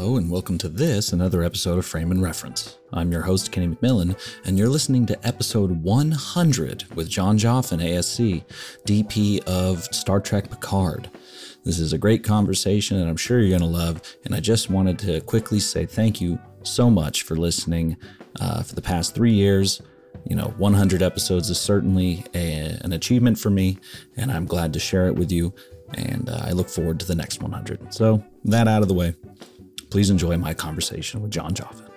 Hello, and welcome to another episode of Frame and Reference. I'm your host, Kenny McMillan, and you're listening to episode 100 with John Joffin, ASC, DP of Star Trek Picard. This is a great conversation, and I'm sure you're going to love, and I just wanted to quickly say thank you so much for listening for the past 3 years. 100 episodes is certainly an achievement for me, and I'm glad to share it with you, and I look forward to the next 100. So, that out of the way, please enjoy my conversation with John Joffin.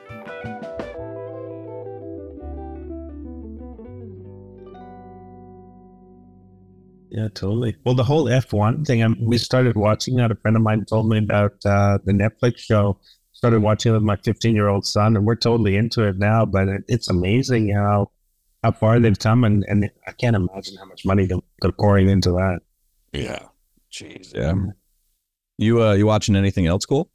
Yeah, totally. Well, the whole F1 thing, we started watching that. A friend of mine told me about the Netflix show. Started watching it with my 15-year-old son, and we're totally into it now. But it's amazing how far they've come, and I can't imagine how much money they're pouring into that. Yeah. Jeez. Yeah. You watching anything else cool?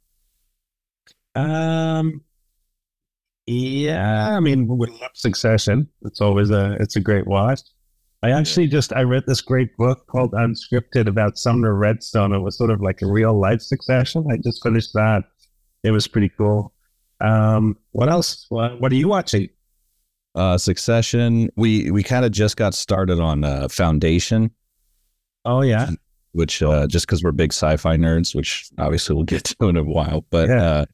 Yeah, I mean, we love Succession. It's always it's a great watch. I actually I read this great book called Unscripted about Sumner Redstone. It was sort of like a real life Succession. I just finished that. It was pretty cool. What else? What are you watching? Succession. We kind of just got started on Foundation. Oh yeah. Which just because we're big sci-fi nerds, which obviously we'll get to in a while, but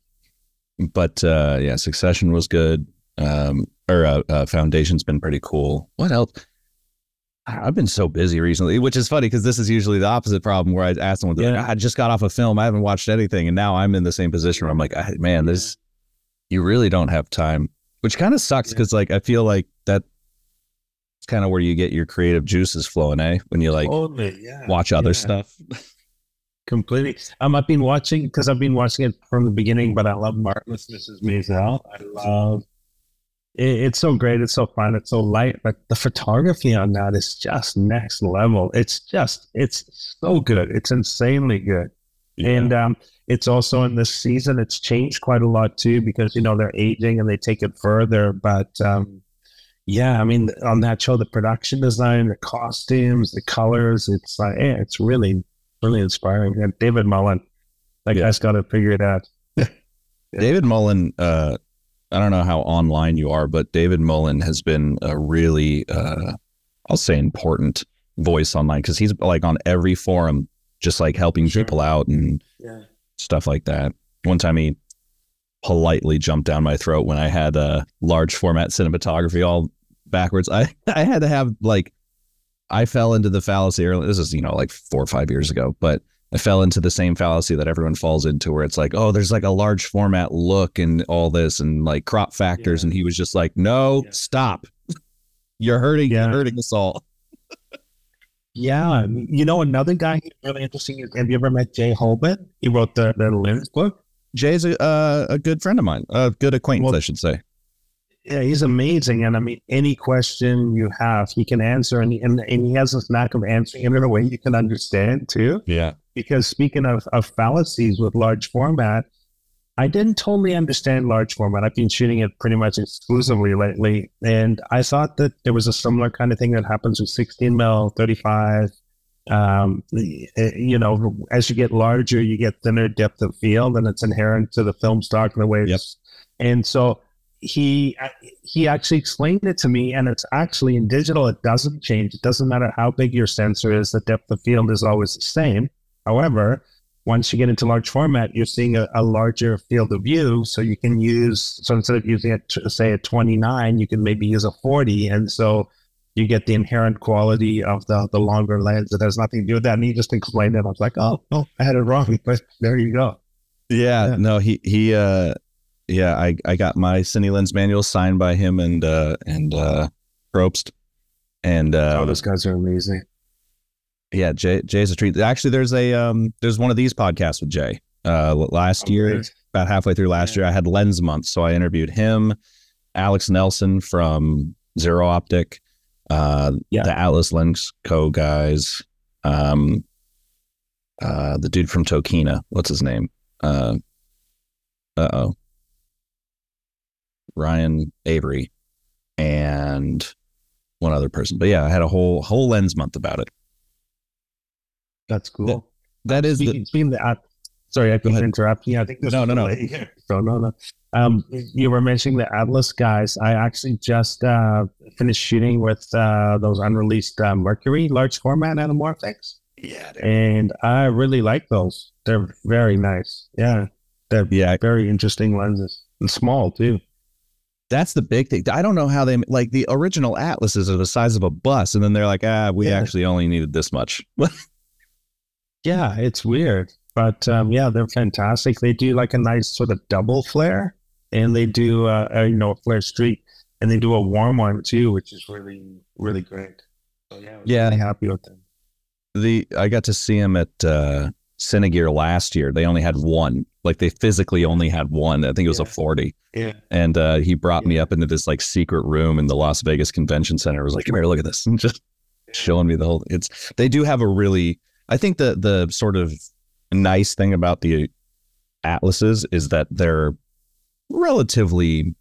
yeah. Succession was good. Foundation's been pretty cool. What else? I've been so busy recently, which is funny because this is usually the opposite problem where I ask someone, I just got off a film, I haven't watched anything, and now I'm in the same position where I'm like, man, you really don't have time, which kind of sucks because I feel like that's kind of where you get your creative juices flowing, when you watch other stuff. Completely. I've been watching it from the beginning, but I love Marvelous Mrs. Maisel. I love it's so great. It's so fun. It's so light, but the photography on that is just next level. It's so good. It's insanely good. Yeah. And it's also in this season, it's changed quite a lot too, because, they're aging and they take it further. But yeah, I mean, on that show, the production design, the costumes, the colors, it's really, really inspiring. And David Mullen, guy's got to figure it out. Yeah. David Mullen, I don't know how online you are, but David Mullen has been a really, I'll say, important voice online, because he's on every forum, just helping people out and stuff like that. One time he politely jumped down my throat when I had large format cinematography all backwards. I had to have I fell into the fallacy early. This is 4 or 5 years ago, but I fell into the same fallacy that everyone falls into, where it's there's a large format look and all this and crop factors. And he was just no, stop. You're hurting us all. Yeah. Another guy who's really interesting is, have you ever met Jay Holbin? He wrote the Lens book. Jay's a good friend of mine, a good acquaintance, I should say. Yeah, he's amazing. And I mean, any question you have, he can answer. And he has this knack of answering it in a way you can understand too. Yeah. Because speaking of fallacies with large format, I didn't totally understand large format. I've been shooting it pretty much exclusively lately. And I thought that there was a similar kind of thing that happens with 16 mil, 35. As you get larger, you get thinner depth of field, and it's inherent to the film stock and the way it's. And so he actually explained it to me, and it's actually in digital, it doesn't change. It doesn't matter how big your sensor is, the depth of field is always the same. However, once you get into large format, you're seeing a larger field of view. So you can so instead of using a 29, you can maybe use a 40. And so you get the inherent quality of the longer lens. It has nothing to do with that. And he just explained it. I was like, oh, no, I had it wrong, but there you go. Yeah. No, I got my Cine Lens manual signed by him and Probst. And those guys are amazing. Yeah, Jay's a treat. Actually, there's one of these podcasts with Jay. Last year, about halfway through last year, I had Lens Month, so I interviewed him, Alex Nelson from Zero Optic, the Atlas Lens Co guys, the dude from Tokina. What's his name? Ryan Avery, and one other person. But yeah, I had a whole Lens Month about it. That's cool. That is speaking of that. Sorry, I keep interrupting you. I think there's no. Here. So no. You were mentioning the Atlas guys. I actually just finished shooting with those unreleased Mercury large format anamorphics. Yeah, dude. And I really like those. They're very nice. Yeah, they're very interesting lenses and small too. That's the big thing. I don't know how they like the original Atlases are the size of a bus, and then they're like, we actually only needed this much. Yeah, it's weird, but they're fantastic. They do like a nice sort of double flare, and they do a flare streak, and they do a warm one too, which is really, really great. So yeah, really happy with them. I got to see him at Cinegear last year. They only had one. Like they physically only had one. I think it was a 40. Yeah. And he brought me up into this like secret room in the Las Vegas Convention Center. I was like, come here, look at this. And just showing me the whole they do have a really, I think the sort of nice thing about the Atlases is that they're relatively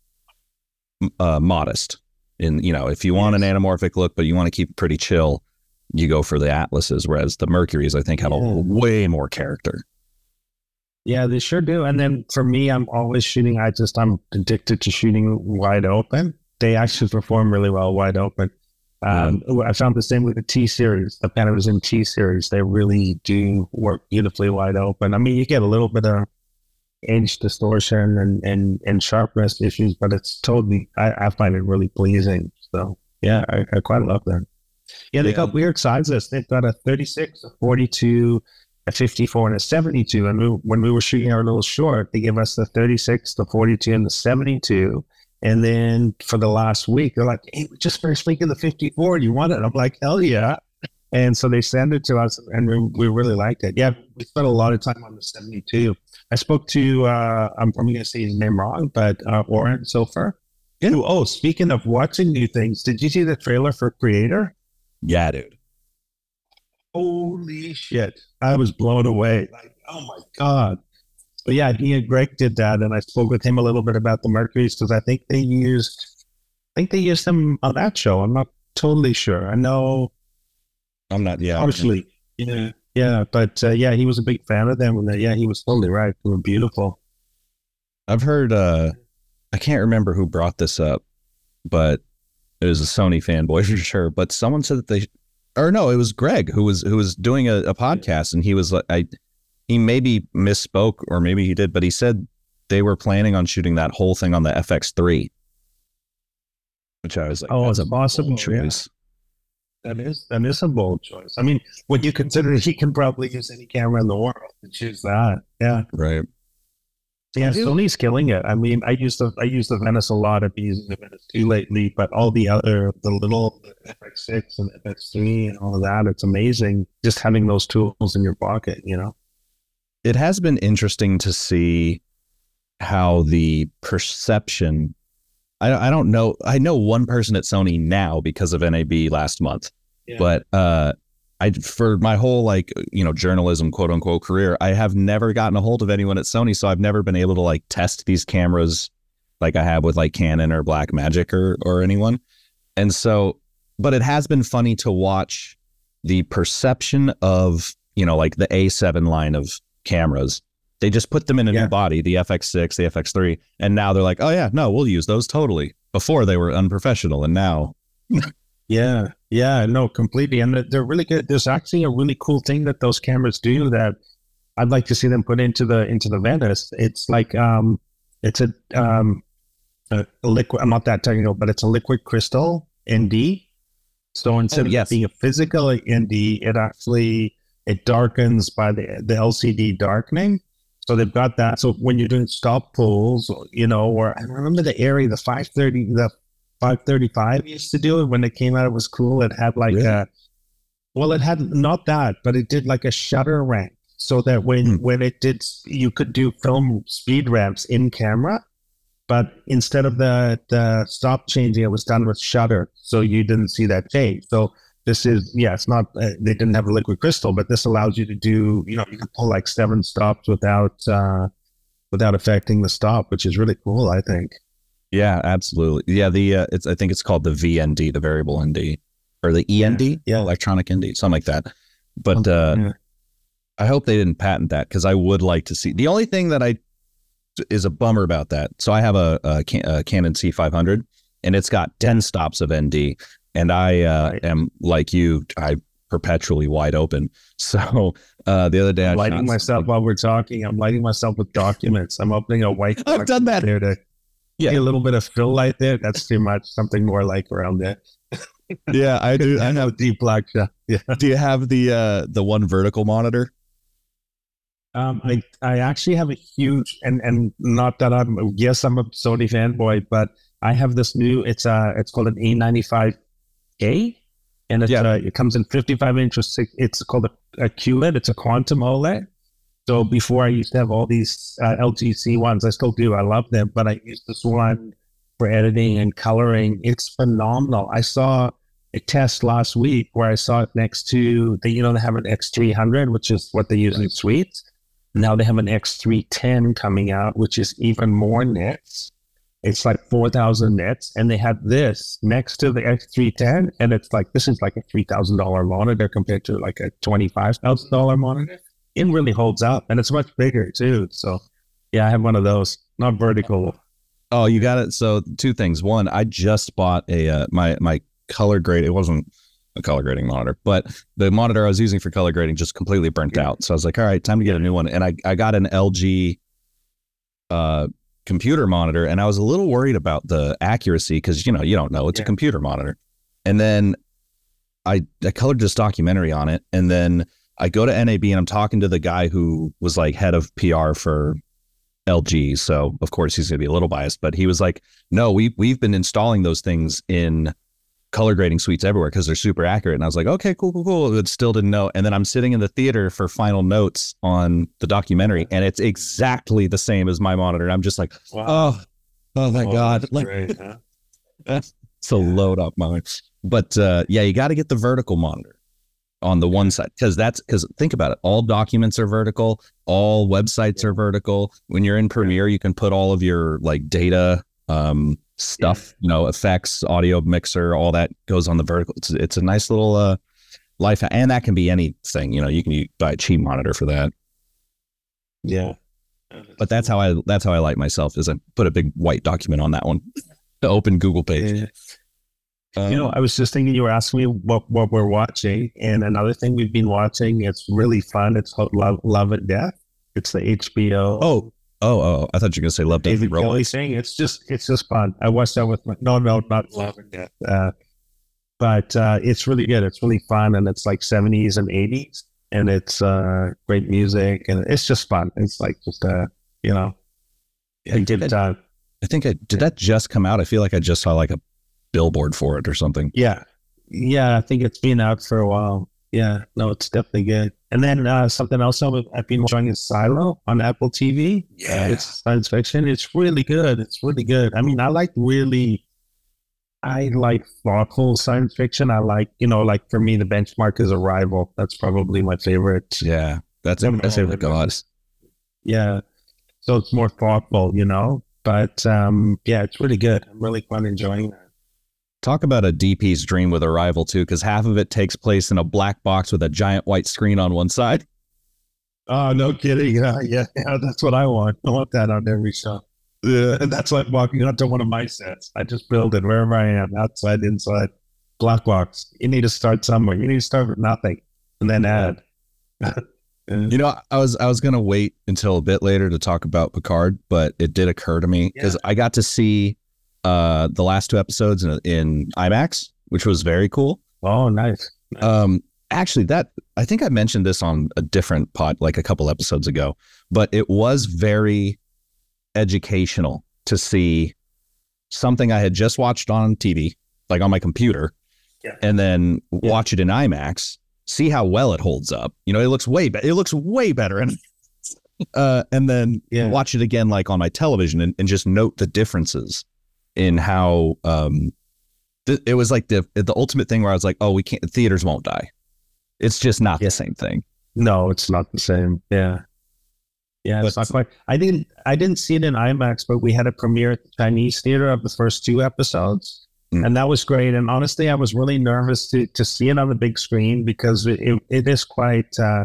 modest. In, if you want an anamorphic look, but you want to keep it pretty chill, you go for the Atlases, whereas the Mercuries, I think, have a way more character. Yeah, they sure do. And then for me, I'm always shooting. I'm addicted to shooting wide open. They actually perform really well wide open. I found the same with the T series, the Panavision T series. They really do work beautifully wide open. I mean, you get a little bit of edge distortion and sharpness issues, but it's totally, I find it really pleasing. So yeah, I quite love them. Yeah, they got weird sizes. They've got a 36, a 42, a 54, and a 72. And when we were shooting our little short, they gave us the 36, the 42, and the 72. And then for the last week, they're like, hey, we just finished making the 54. Do you want it? I'm like, hell yeah. And so they sent it to us, and we really liked it. Yeah, we spent a lot of time on the 72. I spoke to, I'm probably going to say his name wrong, but Oren Sofer. Yeah. Oh, speaking of watching new things, did you see the trailer for Creator? Yeah, dude. Holy shit. I was blown away. Like, oh my God. But yeah, he and Greg did that, and I spoke with him a little bit about the Mercuries because I think they used them on that show. I'm not totally sure. I know. I'm not. Yeah. Obviously. Yeah. But he was a big fan of them, and he was totally right. They were beautiful. I've heard. I can't remember who brought this up, but it was a Sony fanboy for sure. But someone said that it was Greg who was doing a podcast, and he was like, he maybe misspoke, or maybe he did, but he said they were planning on shooting that whole thing on the FX3, which I was like, oh, it's a possible choice. That is a bold choice. I mean, when you consider he can probably use any camera in the world to choose that. Yeah. Right. Yeah, Sony's killing it. I mean, I use the Venice a lot. I've been using the Venice 2 lately, but all the little FX6 and FX3 and all of that, it's amazing just having those tools in your pocket, It has been interesting to see how the perception, I don't know. I know one person at Sony now because of NAB last month, but for my whole journalism quote unquote career, I have never gotten a hold of anyone at Sony, so I've never been able to test these cameras like I have with Canon or Blackmagic or anyone. And so, but it has been funny to watch the perception of the A7 line of cameras. They just put them in a new body, the FX6, the FX3, and now they're like, oh yeah, no, we'll use those totally. Before they were unprofessional, and now. Yeah, no, completely. And they're really good. There's actually a really cool thing that those cameras do that I'd like to see them put into the Venice. It's like it's a liquid. I'm not that technical, but it's a liquid crystal ND. So instead of being a physical ND, it darkens by the LCD darkening. So they've got that. So when you're doing stop pulls, or I remember the area, the 535 used to do it when it came out. It was cool. It had it had not that, but it did a shutter ramp, so that when it did, you could do film speed ramps in camera, but instead of the stop changing, it was done with shutter, so you didn't see that change. So this is, it's not, they didn't have a liquid crystal, but this allows you to do, you can pull 7 stops without affecting the stop, which is really cool, I think. Yeah, absolutely. Yeah, I think it's called the VND, the variable ND, or the END, electronic ND, something like that. But I hope they didn't patent that, because I would like to see. The only thing that is a bummer about that. So I have a Canon C500, and it's got 10 stops of ND, and I am like you. I perpetually wide open. So the other day, I'm lighting myself while we're talking. I'm lighting myself with documents. I'm opening a white. I've done that there to get a little bit of fill light there. That's too much. Something more like around there. Yeah, I do. I have deep black shot. Yeah. Do you have the one vertical monitor? I actually have a huge, and not that I'm a Sony fanboy, but I have this new. It's called an A95A. And it comes in 55 inches. It's called a QLED. It's a quantum OLED. So before I used to have all these LGC ones. I still do. I love them. But I use this one for editing and coloring. It's phenomenal. I saw a test last week where I saw it next to, they have an X300, which is what they use in suites. Now they have an X310 coming out, which is even more nits. It's like 4,000 nits, and they had this next to the X310, and it's like, this is like a $3,000 monitor compared to like a $25,000 monitor. It really holds up, and it's much bigger too. So yeah, I have one of those, not vertical. Oh, you got it. So two things. One, I just bought my color grade. It wasn't a color grading monitor, but the monitor I was using for color grading just completely burnt out. So I was like, all right, time to get a new one. And I got an LG computer monitor, and I was a little worried about the accuracy because you don't know, it's a computer monitor. And then I colored this documentary on it, and then I go to NAB and I'm talking to the guy who was like head of PR for LG, so of course he's gonna be a little biased, but he was like, no, we've been installing those things in color grading suites everywhere because they're super accurate. And I was like, okay, cool. But still didn't know. And then I'm sitting in the theater for final notes on the documentary, and it's exactly the same as my monitor. I'm just like, wow. oh my God. Like, great, huh? That's a load up monitor. But you got to get the vertical monitor on the one side, because think about it. All documents are vertical. All websites are vertical. When you're in Premiere, you can put all of your like data, stuff, effects, audio mixer, all that goes on the vertical. It's a nice little life, and that can be anything. You can buy a cheap monitor for that. Yeah, but that's how I light myself, is I put a big white document on that one, the open Google page. I was just thinking, you were asking me what we're watching, and another thing we've been watching, it's really fun. It's called Love and Death. It's the HBO. Oh, I thought you were going to say Love, Death, David Kelly thing. It's just fun. I watched that with no, not Love and Death. But it's really good. It's really fun, and it's like 70s and 80s, and it's great music, and it's just fun. It's like just a good time. I think did that just come out? I feel like I just saw like a billboard for it or something. Yeah, I think it's been out for a while. Yeah, no, it's definitely good. And then something else I've been watching is Silo on Apple TV. Yeah, it's science fiction. It's really good. I mean, I like thoughtful science fiction. I like, like for me, the benchmark is Arrival. That's probably my favorite. Yeah, that's my favorite. God. Yeah, so it's more thoughtful, but it's really good. I'm really quite enjoying that. Talk about a DP's dream with Arrival too, because half of it takes place in a black box with a giant white screen on one side. Oh, no kidding. Yeah, that's what I want. I want that on every show. Yeah, and that's like walking onto one of my sets. I just build it wherever I am, outside, inside, black box. You need to start somewhere. You need to start with nothing and then add. I was going to wait until a bit later to talk about Picard, but it did occur to me because I got to see the last two episodes in IMAX, which was very cool. Oh, nice. Actually, I think I mentioned this on a different pod, like a couple episodes ago, but it was very educational to see something I had just watched on TV, like on my computer, and then watch it in IMAX, see how well it holds up. It looks way better. It looks way better. And then watch it again, like on my television, and just note the differences in how it was like the ultimate thing where I was like, oh, theaters won't die. It's just not the same thing. No, it's not the same. Yeah, it's not quite. I didn't see it in IMAX, but we had a premiere at the Chinese theater of the first two episodes, and that was great. And honestly, I was really nervous to see it on the big screen because it is quite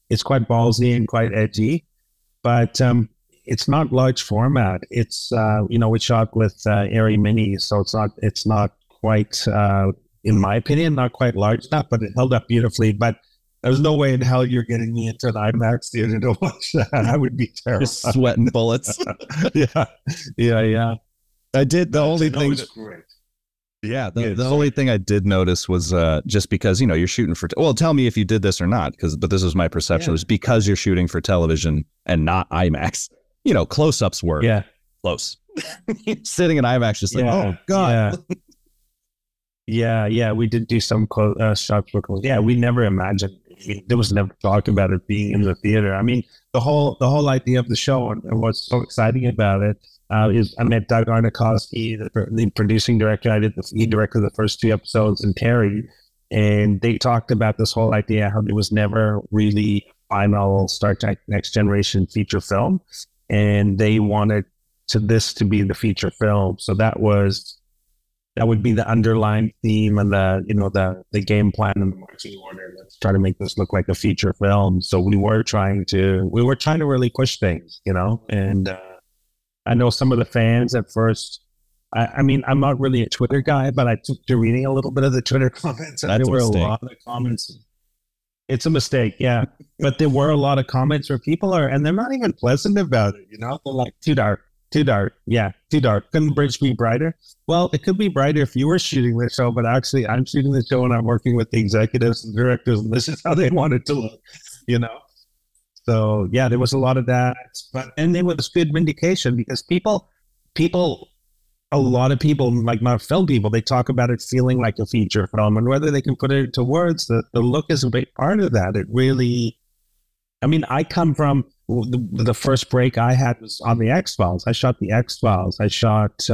It's quite ballsy and quite edgy, but it's not large format. It's we shot with Arri Mini, so it's not quite, in my opinion, not quite large enough, but it held up beautifully. But there's no way in hell you're getting me into an IMAX theater to watch that. I would be terrible. Just sweating bullets. Yeah. I did the only thing. Great. Yeah, the only thing I did notice was just because, you're shooting for, well, tell me if you did this or not, but this was my perception. It was because you're shooting for television and not IMAX, close-ups were close. Sitting in IMAX just like, oh, God. Yeah, we did do some shots for close. Yeah, we never imagined, there was never talk about it being in the theater. I mean, the whole idea of the show and what's so exciting about it is I met Doug Arnakowski, the producing director. He directed the first 2 episodes, and Terry, and they talked about this whole idea how there was never really final Star Trek Next Generation feature film, and they wanted this to be the feature film. So that would be the underlying theme and the game plan and the marching order. Let's try to make this look like a feature film. So we were trying to really push things, and I know some of the fans at first, I mean, I'm not really a Twitter guy, but I took to reading a little bit of the Twitter comments, and there were a lot of comments. It's a mistake, yeah. But there were a lot of comments where people and they're not even pleasant about it, They're like, too dark. Yeah, too dark. Couldn't the bridge be brighter? Well, it could be brighter if you were shooting the show, but actually I'm shooting the show and I'm working with the executives and directors, and this is how they want it to look, So yeah, there was a lot of that, and it was good vindication because a lot of people, like not film people, they talk about it feeling like a feature film, and whether they can put it into words, the look is a big part of that. It really, I mean, I come from the first break I had was on the X-Files. I shot the X-Files. I shot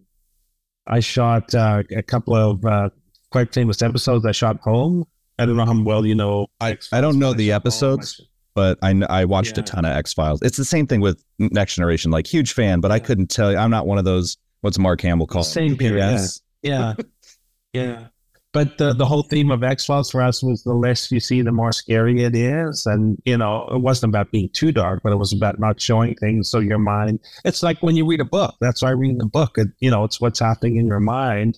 a couple of quite famous episodes. I shot Home. I don't know how well you know. I don't know the episodes. But I watched a ton of X-Files. It's the same thing with Next Generation, like huge fan, but I couldn't tell you. I'm not one of those, what's Mark Hamill called? Same period. Yeah. But the whole theme of X-Files for us was the less you see, the more scary it is. And, it wasn't about being too dark, but it was about not showing things. So your mind, it's like when you read a book. That's why I read the book. It's what's happening in your mind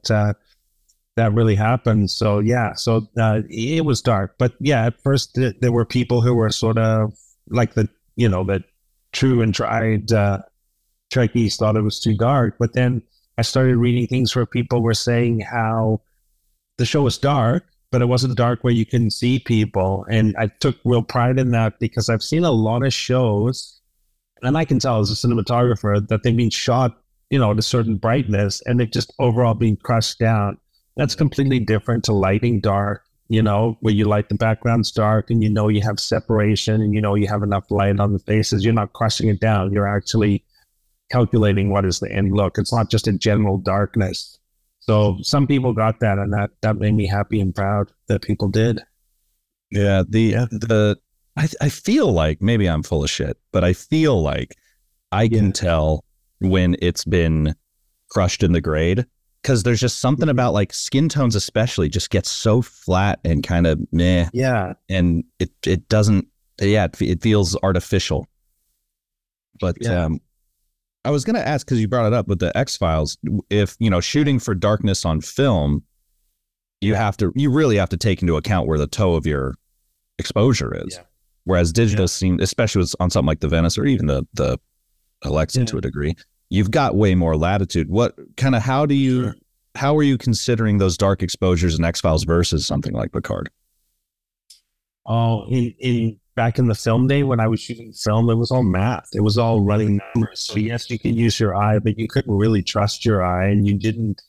that really happened. So it was dark, but at first there were people who were sort of like the true and tried Trekkies thought it was too dark. But then I started reading things where people were saying how the show was dark, but it wasn't dark where you couldn't see people. And I took real pride in that because I've seen a lot of shows, and I can tell as a cinematographer that they've been shot, at a certain brightness, and they've just overall been crushed down. That's completely different to lighting dark, where you light the backgrounds dark and you have separation and you have enough light on the faces. You're not crushing it down. You're actually calculating what is the end look. It's not just a general darkness. So some people got that, and that made me happy and proud that people did. Yeah, I feel like, maybe I'm full of shit, but I feel like I can tell when it's been crushed in the grade. Because there's just something about like skin tones especially just gets so flat and kind of meh. Yeah. And it doesn't, it feels artificial. But I was going to ask, because you brought it up with the X-Files, if, shooting for darkness on film, you really have to take into account where the toe of your exposure is. Yeah. Whereas digital seems, especially on something like the Venice or even the Alexa to a degree, you've got way more latitude. How are you considering those dark exposures in X-Files versus something like Picard? Oh, back in the film day when I was shooting film, it was all math. It was all running numbers. So yes, you could use your eye, but you couldn't really trust your eye, and you didn't.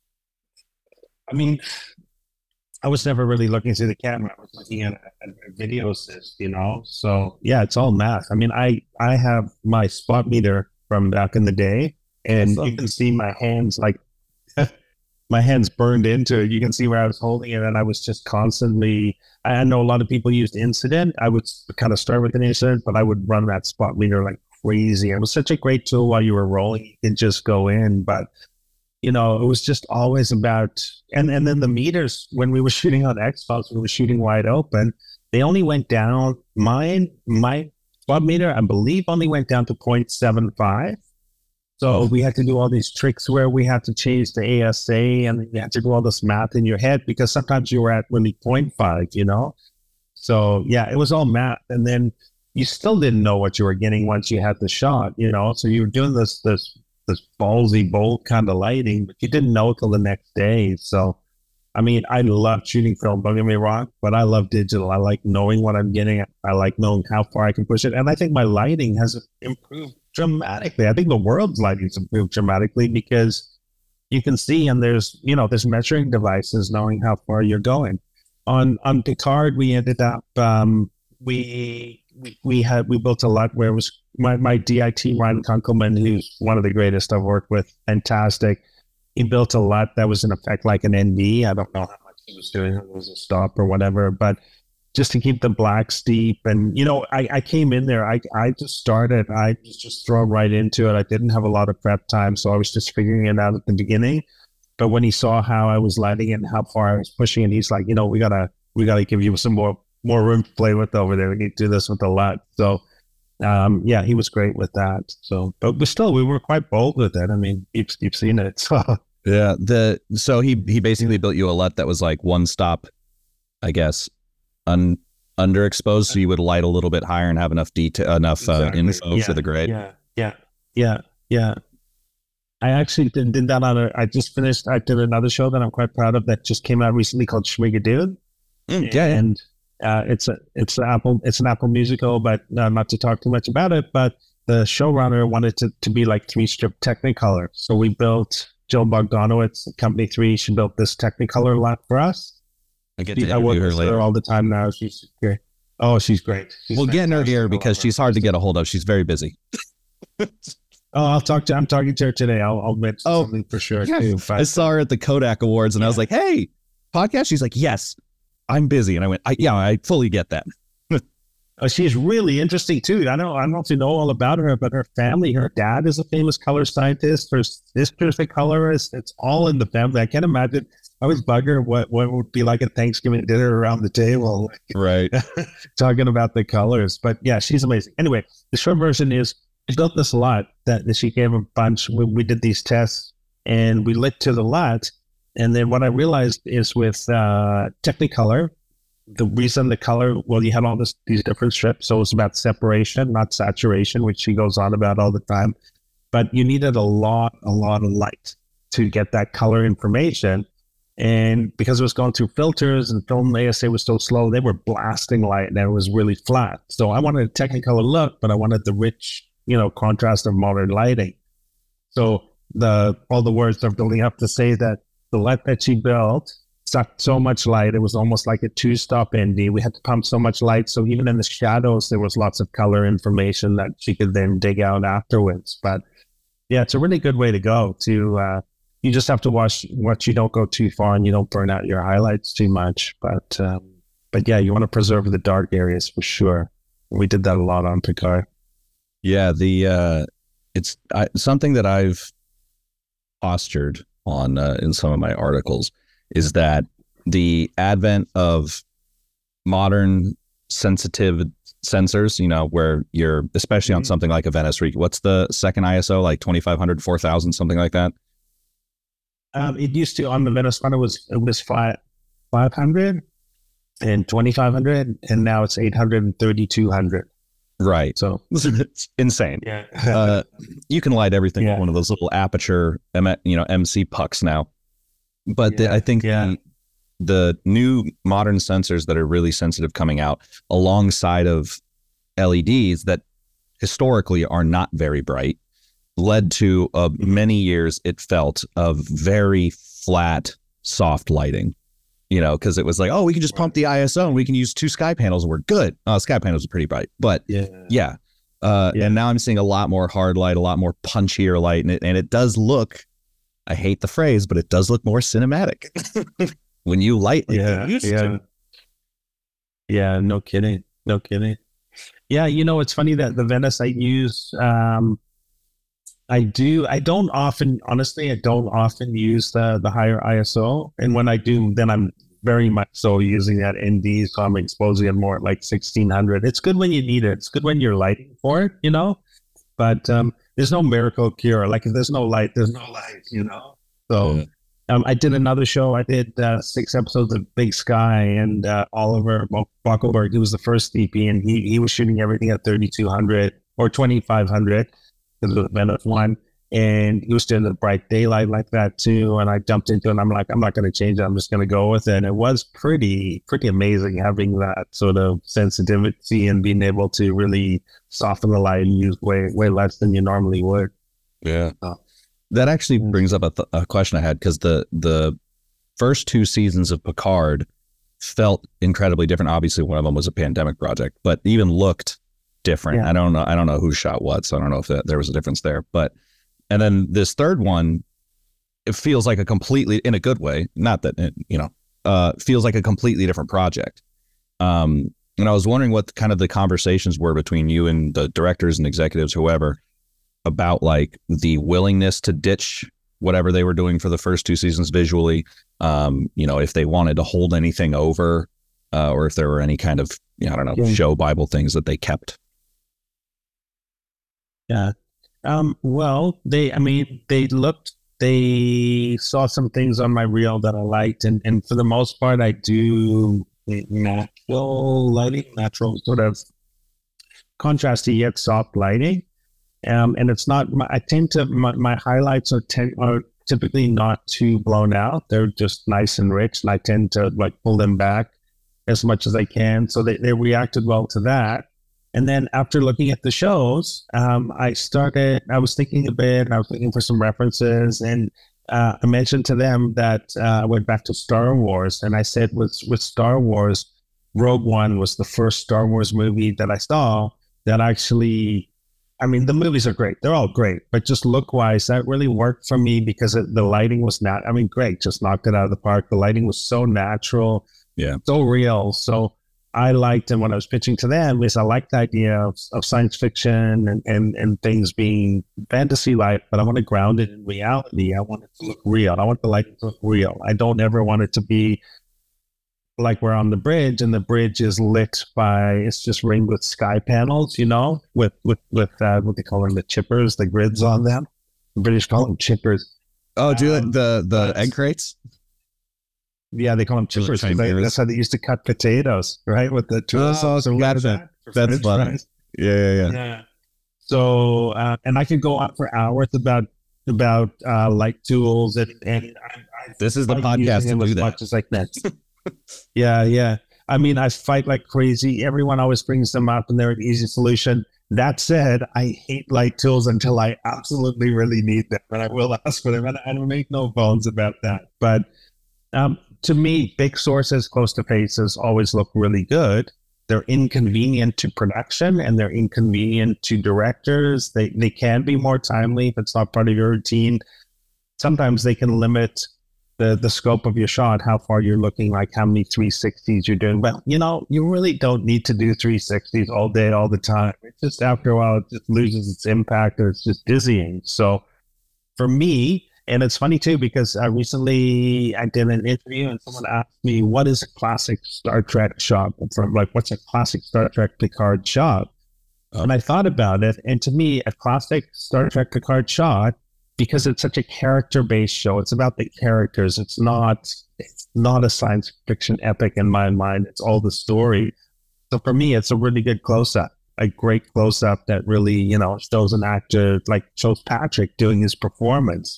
I mean, I was never really looking through the camera. I was looking at a video assist, So yeah, it's all math. I mean, I have my spot meter from back in the day, and you can see my hands, like my hands burned into it. You can see where I was holding it, and I was just constantly, I know a lot of people used Incident. I would kind of start with an Incident, but I would run that spot meter like crazy. It was such a great tool while you were rolling. You could just go in, but it was just always about, and then the meters, when we were shooting on X-Files, we were shooting wide open. They only went down, my spot meter, I believe, only went down to 0.75. So we had to do all these tricks where we had to change the ASA, and you had to do all this math in your head, because sometimes you were at really 0.5, you know? So yeah, it was all math. And then you still didn't know what you were getting once you had the shot, you know? So you were doing this ballsy, bold kind of lighting, but you didn't know till the next day. So, I mean, I love shooting film, don't get me wrong, but I love digital. I like knowing what I'm getting. I like knowing how far I can push it. And I think my lighting has improved dramatically. I think the world's lighting's improved dramatically, because you can see, and there's measuring devices knowing how far you're going. On Picard, we ended up, we built a lot where it was my DIT, Ryan Kunkelman, who's one of the greatest I've worked with, fantastic. He built a lot that was in effect like an ND. I don't know how much he was doing. It was a stop or whatever, but just to keep the black steep. And, I came in there, I just started, I was just thrown right into it. I didn't have a lot of prep time, so I was just figuring it out at the beginning. But when he saw how I was lighting it and how far I was pushing it, he's like, we gotta give you some more room to play with over there. We need to do this with a lot. So, yeah, he was great with that. So, but we were quite bold with it. I mean, you've seen it. So yeah, so he basically built you a LUT that was like one stop, I guess, underexposed, so you would light a little bit higher and have enough detail, enough info for the grade. Yeah. I actually did that I did another show that I'm quite proud of that just came out recently called Schmigadoon. And it's an Apple musical, but not to talk too much about it, but the showrunner wanted to be like 3-strip Technicolor. So we built Jill Bogdanowicz, Company 3. She built this Technicolor lot for us. I get to interview her later. All the time now. She's great. Oh, she's great. We'll get in her here because she's hard to get a hold of. She's very busy. Oh, I'm talking to her today. I'll mention something for sure too. I saw her at the Kodak Awards, and I was like, "Hey, podcast?" She's like, "Yes, I'm busy." And I went, I fully get that. She's really interesting too. I don't know if you know all about her, but her family, her dad is a famous color scientist. Her sister's a colorist. It's all in the family. I can't imagine. I always bug her what would be like a Thanksgiving dinner around the table, right? Talking about the colors. But yeah, she's amazing. Anyway, the short version is, I built this lot that she gave a bunch. We did these tests and we lit to the lot. And then what I realized is with Technicolor, the reason the color, well, you had all these different strips. So it was about separation, not saturation, which she goes on about all the time. But you needed a lot of light to get that color information. And because it was going through filters and film ASA was so slow, they were blasting light and it was really flat. So I wanted a Technicolor look, but I wanted the rich, contrast of modern lighting. So all the words are building up to say that the light that she built sucked so much light. It was almost like a 2-stop ND. We had to pump so much light. So even in the shadows, there was lots of color information that she could then dig out afterwards. But yeah, it's a really good way to go you just have to watch what you don't go too far and you don't burn out your highlights too much. But yeah, you want to preserve the dark areas for sure. We did that a lot on Picard. Yeah, it's something that I've postured on in some of my articles is that the advent of modern sensitive sensors, where you're, especially on something like a Venice, what's the second ISO, like 2500, 4000, something like that? It used to, on the Venice one, it was 500 and 2500, and now it's 800 and 3200. Right. So it's insane. Yeah. You can light everything with one of those little aperture, MC pucks now. But I think the new modern sensors that are really sensitive coming out alongside of LEDs that historically are not very bright led to many years, it felt, of very flat, soft lighting. Because it was like, we can just pump the ISO and we can use 2 sky panels and we're good. Sky panels are pretty bright, but yeah. And now I'm seeing a lot more hard light, a lot more punchier light, and it does look, I hate the phrase, but it does look more cinematic when you light like you used to. Yeah, no kidding. Yeah, it's funny that the Venice I use, I don't often use the higher ISO. And when I do, then I'm very much so using that ND, so I'm exposing it more at like 1600. It's good when you need it. It's good when you're lighting for it, but there's no miracle cure. Like if there's no light, there's no light, So I did another show. I did 6 episodes of Big Sky, and Oliver Bockelberg, he was the first DP, and he was shooting everything at 3200 or 2500 because of the Venice one. And he was doing the bright daylight like that too. And I jumped into it and I'm like, I'm not going to change it. I'm just going to go with it. And it was pretty amazing having that sort of sensitivity and being able to really soften the light and use way less than you normally would. Yeah. That actually brings up a question I had, because the first 2 seasons of Picard felt incredibly different. Obviously, one of them was a pandemic project, but even looked different. Yeah. I don't know who shot what, so I don't know if there was a difference there. But and then this third one, it feels like a completely, in a good way, not that it, feels like a completely different project. And I was wondering what kind of the conversations were between you and the directors and executives, whoever, about like the willingness to ditch whatever they were doing for the first 2 seasons visually, if they wanted to hold anything over, or if there were any kind of, show Bible things that they kept. Yeah. Well, they saw some things on my reel that I liked. And for the most part, I do natural lighting, natural sort of contrasty yet soft lighting. And it's not, my highlights are typically not too blown out. They're just nice and rich. And I tend to like pull them back as much as I can. So they reacted well to that. And then after looking at the shows, I was thinking a bit, I was looking for some references, and I mentioned to them that I went back to Star Wars, and I said with Star Wars, Rogue One was the first Star Wars movie that I saw that actually, the movies are great. They're all great, but just look-wise, that really worked for me because the lighting was great, just knocked it out of the park. The lighting was so natural, so real, so I liked, and when I was pitching to them, I liked the idea of science fiction and things being fantasy like, but I want to ground it in reality. I want it to look real. I want the lighting to look real. I don't ever want it to be like we're on the bridge and the bridge is lit it's just ringed with sky panels, with what they call them, the chippers, the grids on them. The British call them chippers. Oh, do the egg crates? Yeah, they call them chippers. That's how they used to cut potatoes, right? With the tools. Oh, so that's funny. Yeah. So, and I could go on for hours about light tools, and this is the podcast to do that. Much as I can. Yeah. I fight like crazy. Everyone always brings them up, and they're an easy solution. That said, I hate light tools until I absolutely really need them, and I will ask for them, and I don't make no bones about that. But to me, big sources close to faces always look really good. They're inconvenient to production and they're inconvenient to directors. They can be more timely if it's not part of your routine. Sometimes they can limit the scope of your shot, how far you're looking, like how many 360s you're doing. But, you really don't need to do 360s all day, all the time. It's just after a while, it just loses its impact or it's just dizzying. So for me, and it's funny too, because recently I did an interview and someone asked me, what is a classic Star Trek shot? What's a classic Star Trek Picard shot? Oh. And I thought about it. And to me, a classic Star Trek Picard shot, because it's such a character-based show, it's about the characters. It's not a science fiction epic in my mind. It's all the story. So for me, it's a really good close-up. A great close-up that really, shows an actor, like shows Patrick doing his performance,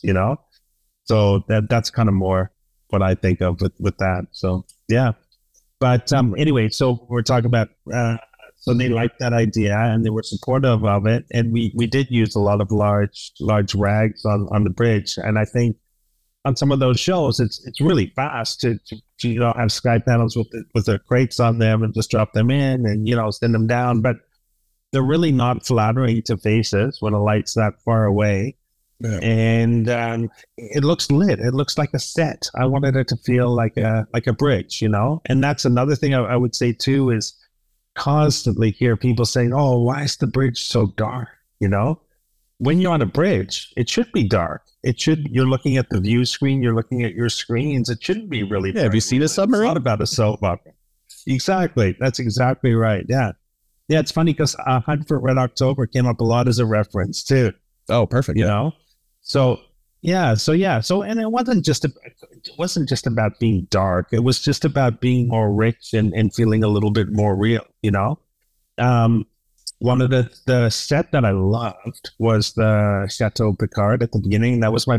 So that's kind of more what I think of with that. So, yeah. But anyway, so we're talking about, so they liked that idea and they were supportive of it. And we did use a lot of large rags on the bridge. And I think on some of those shows, it's really fast to have sky panels with the crates on them and just drop them in and, send them down. But they're really not flattering to faces when a light's that far away. Yeah. And it looks lit. It looks like a set. I wanted it to feel like a bridge, And that's another thing I would say too, is constantly hear people saying, oh, why is the bridge so dark? when you're on a bridge, it should be dark. You're looking at the view screen, you're looking at your screens. It shouldn't be really Yeah, have you seen a submarine? It's not about a soap opera. Exactly. That's exactly right. Yeah. Yeah, it's funny because Hunt for Red October came up a lot as a reference too. Oh, perfect. You know? So and it wasn't just about being dark. It was just about being more rich and feeling a little bit more real, you know? One of the set that I loved was the Chateau Picard at the beginning. That was I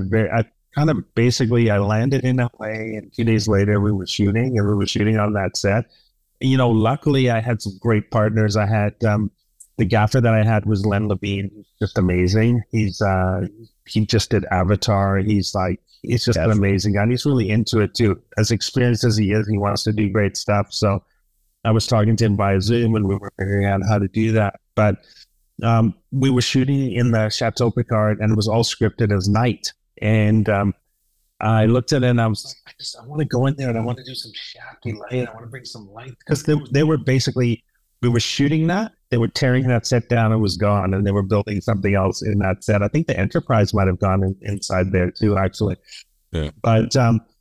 landed in LA, and 2 days later we were shooting on that set. You know, luckily I had some great partners. I had the gaffer that I had was Len Levine, who's just amazing. He just did Avatar. He's just an amazing guy. And he's really into it too. As experienced as he is, he wants to do great stuff. So I was talking to him via Zoom, and we were figuring out how to do that. But we were shooting in the Chateau Picard, and it was all scripted as night. And I looked at it, and I was like, I want to go in there, and I want to do some shafty light. I want to bring some light, because they were basically, we were shooting that. They were tearing that set down. It was gone, and they were building something else in that set. I think the Enterprise might have gone inside there too, actually. Yeah. But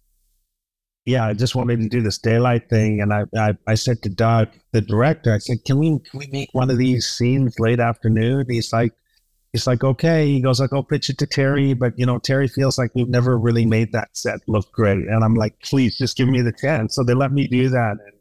yeah, I just wanted to do this daylight thing, and I said to Doug, the director, I said, can we make one of these scenes late afternoon? He's like, okay. He goes, I'll pitch it to Terry, but you know, Terry feels like we've never really made that set look great. And I'm like, please just give me the chance. So they let me do that. And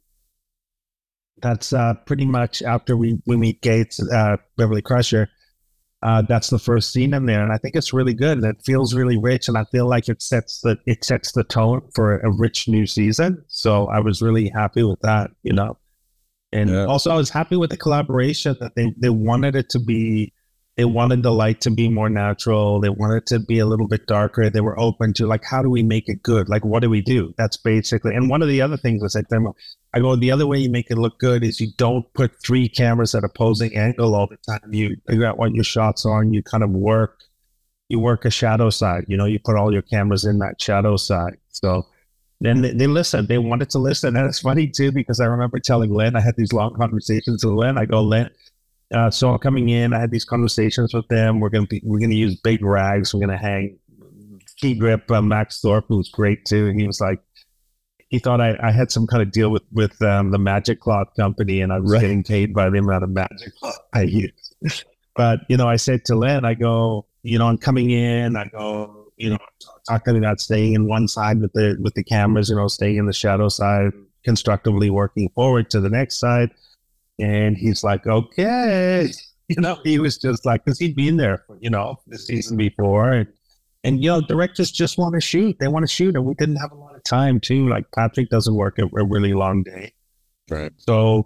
that's pretty much after we meet Gates, Beverly Crusher. That's the first scene in there, and I think it's really good. And it feels really rich, and I feel like it sets the tone for a rich new season. So I was really happy with that, you know. And also, I was happy with the collaboration that they wanted it to be. They wanted the light to be more natural. They wanted it to be a little bit darker. They were open to, like, how do we make it good? Like, what do we do? That's basically. And one of the other things was I go, the other way you make it look good is you don't put 3 cameras at opposing angle all the time. You figure out what your shots are, and you kind of work a shadow side. You know, you put all your cameras in that shadow side. So then they listened. They wanted to listen. And it's funny too, because I remember telling Len, I had these long conversations with Len. I go, Len, so I'm coming in. I had these conversations with them. We're gonna use big rags. We're gonna hang key grip. Max Thorpe, who was great too. He was like, he thought I had some kind of deal with the Magic Cloth company, and I was getting paid by the amount of Magic Cloth I used. But you know, I said to Len, I go, you know, I'm coming in. I go, you know, talking about staying in one side with the cameras, you know, staying in the shadow side, constructively working forward to the next side. And he's like, okay, you know, he was just like, because he'd been there, you know, the season before. And, you know, directors just want to shoot. They want to shoot. And we didn't have a lot of time, too. Like, Patrick doesn't work a really long day. Right. So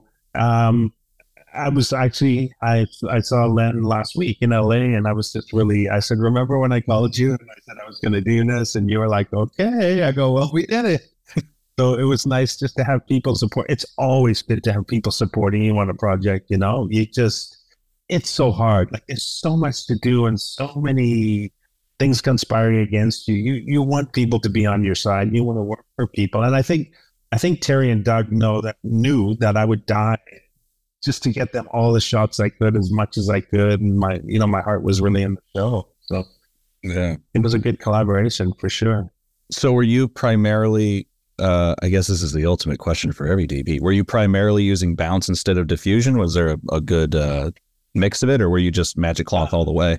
I was actually, I saw Len last week in LA, and I was just really, I said, remember when I called you and I said I was going to do this? And you were like, okay. I go, well, we did it. So it was nice just to have people support. It's always good to have people supporting you on a project, you know. It's so hard. Like, there's so much to do and so many things conspiring against you. You want people to be on your side. You want to work for people. And I think Terry and Doug knew that I would die just to get them all the shots I could, as much as I could. And my heart was really in the show. So yeah, it was a good collaboration for sure. So were you primarily, I guess this is the ultimate question for every DP, were you primarily using bounce instead of diffusion? Was there a good mix of it, or were you just Magic Cloth all the way?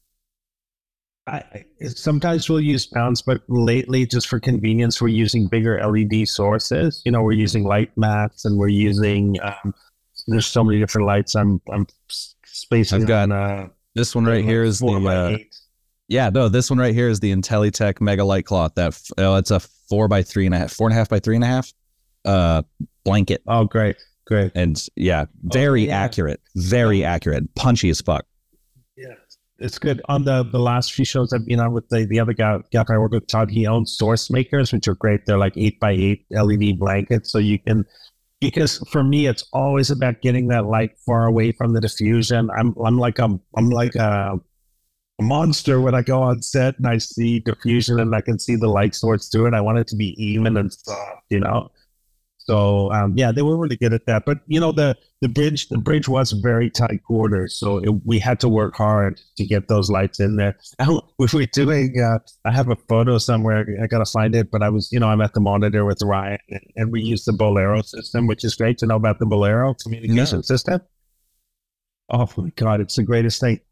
Sometimes we'll use bounce, but lately, just for convenience, we're using bigger LED sources. You know, we're using light mats, and we're using, there's so many different lights. I'm spacing. I've got this one right here is the, this one right here is the Intelitech Mega Light Cloth. It's a 4.5 by 3.5 blanket. Oh, great. And very accurate, accurate, punchy as fuck. Yeah, it's good. On the last few shows I've been on with the other guy I work with, Todd, he owns Source Makers, which are great. They're like 8x8 LED blankets. So you can, because for me, it's always about getting that light far away from the diffusion. I'm like a monster when I go on set and I see diffusion and I can see the light source through it. I want it to be even and soft, you know? So yeah, they were really good at that. But the bridge was very tight quarters, so we had to work hard to get those lights in there. We were doing. I have a photo somewhere. I gotta find it. But I'm at the monitor with Ryan, and we used the Bolero system, which is great to know about the Bolero communication system. Oh my God, it's the greatest thing.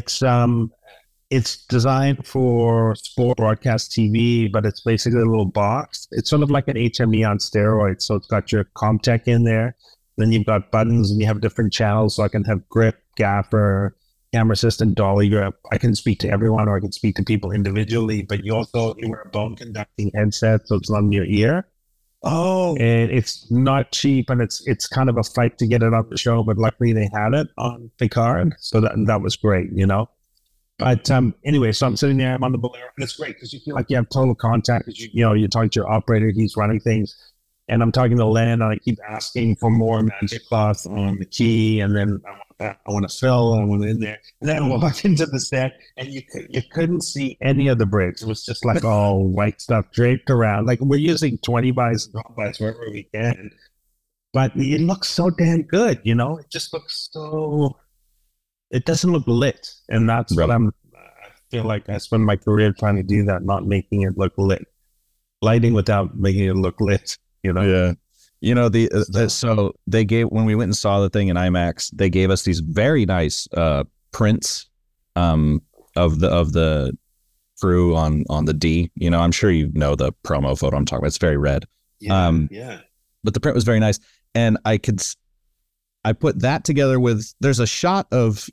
It's designed for sport broadcast TV, but it's basically a little box. It's sort of like an HME on steroids. So it's got your ComTech in there. Then you've got buttons and you have different channels. So I can have grip, gaffer, camera assistant, dolly grip. I can speak to everyone or I can speak to people individually, but you wear a bone conducting headset. So it's on your ear. Oh, and it's not cheap, and it's kind of a fight to get it on the show, but luckily they had it on Picard. So that was great, But anyway, so I'm sitting there, I'm on the Bolero, and it's great because you feel like you have total contact because you're talking to your operator, he's running things, and I'm talking to Len, and I keep asking for more magic cloth on the key, and then I want to fill, I want it in there, and then I walk into the set, and you couldn't see any of the bridge. It was just like all white stuff draped around. Like we're using 20 bys and 12 bys wherever we can, but it looks so damn good, It just looks so. It doesn't look lit, and that's what I feel like I spend my career trying to do that, not making it look lit, lighting without making it look lit. Yeah. So they gave, when we went and saw the thing in IMAX, they gave us these very nice prints of the crew on the D. I'm sure the promo photo I'm talking about. It's very red. Yeah. But the print was very nice, and I put that together with, there's a shot of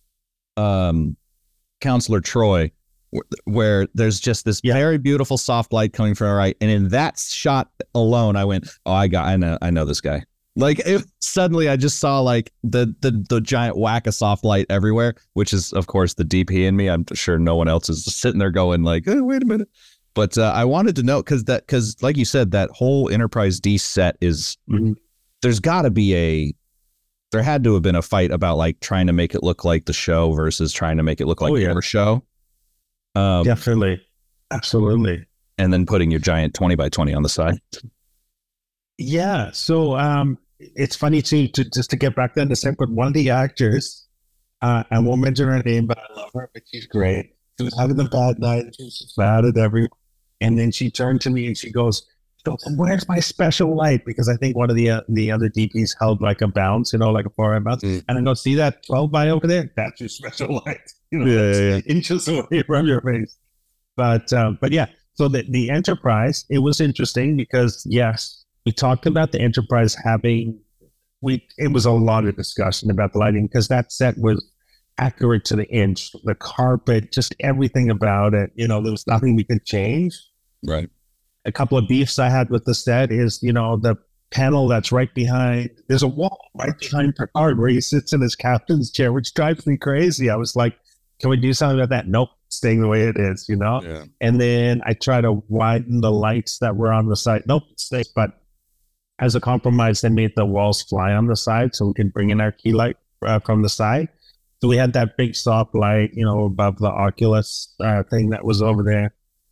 Counselor Troy where there's just this very beautiful soft light coming from our right, and in that shot alone I went, oh, I know this guy. Like suddenly I just saw like the giant whack of soft light everywhere, which is of course the DP in me. I'm sure no one else is just sitting there going like, oh, wait a minute. But I wanted to know because like you said, that whole Enterprise D set is there's got to be there had to have been a fight about like trying to make it look like the show versus trying to make it look like your show. Definitely. Absolutely. And then putting your giant 20 by 20 on the side. Yeah. So it's funny too, just to get back then to say, but one of the actors, I won't mention her name, but I love her, but she's great. She was having a bad night. She was mad at everyone. And then she turned to me and she goes, where's my special light? Because I think one of the other DPs held like a bounce, like a 4M bounce. And I go, see that 12 by over there? That's your special light. Inches away from your face. But yeah, so the Enterprise, it was interesting because yes, we talked about the Enterprise it was a lot of discussion about the lighting because that set was accurate to the inch, the carpet, just everything about it. There was nothing we could change. Right. A couple of beefs I had with the set is, the panel that's right behind, there's a wall right behind Picard where he sits in his captain's chair, which drives me crazy. I was like, can we do something about that? Nope, staying the way it is, Yeah. And then I try to widen the lights that were on the side. Nope, it stays. But as a compromise, they made the walls fly on the side so we could bring in our key light from the side. So we had that big soft light, above the Oculus thing that was over there.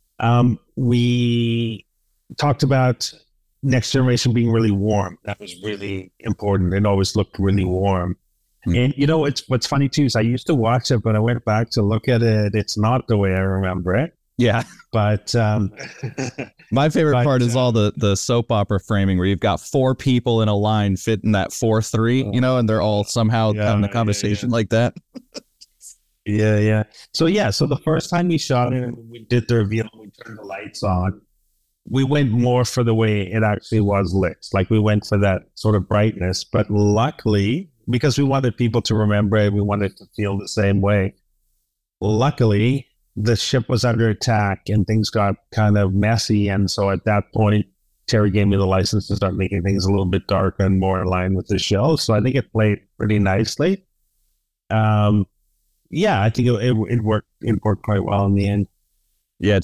We talked about Next Generation being really warm. That was really important. It always looked really warm. And what's funny too is I used to watch it, but I went back to look at it. It's not the way I remember it. Yeah. But my favorite part is all the soap opera framing where you've got 4 people in a line fitting that 4-3, and they're all somehow having a conversation like that. Yeah. So the first time we shot it and we did the reveal, we turned the lights on. We went more for the way it actually was lit. Like we went for that sort of brightness, but luckily, because we wanted people to remember it, we wanted it to feel the same way. Luckily, the ship was under attack and things got kind of messy. And so at that point, Terry gave me the license to start making things a little bit darker and more in line with the show. So I think it played pretty nicely. Yeah, I think it worked. It worked quite well in the end. Yeah,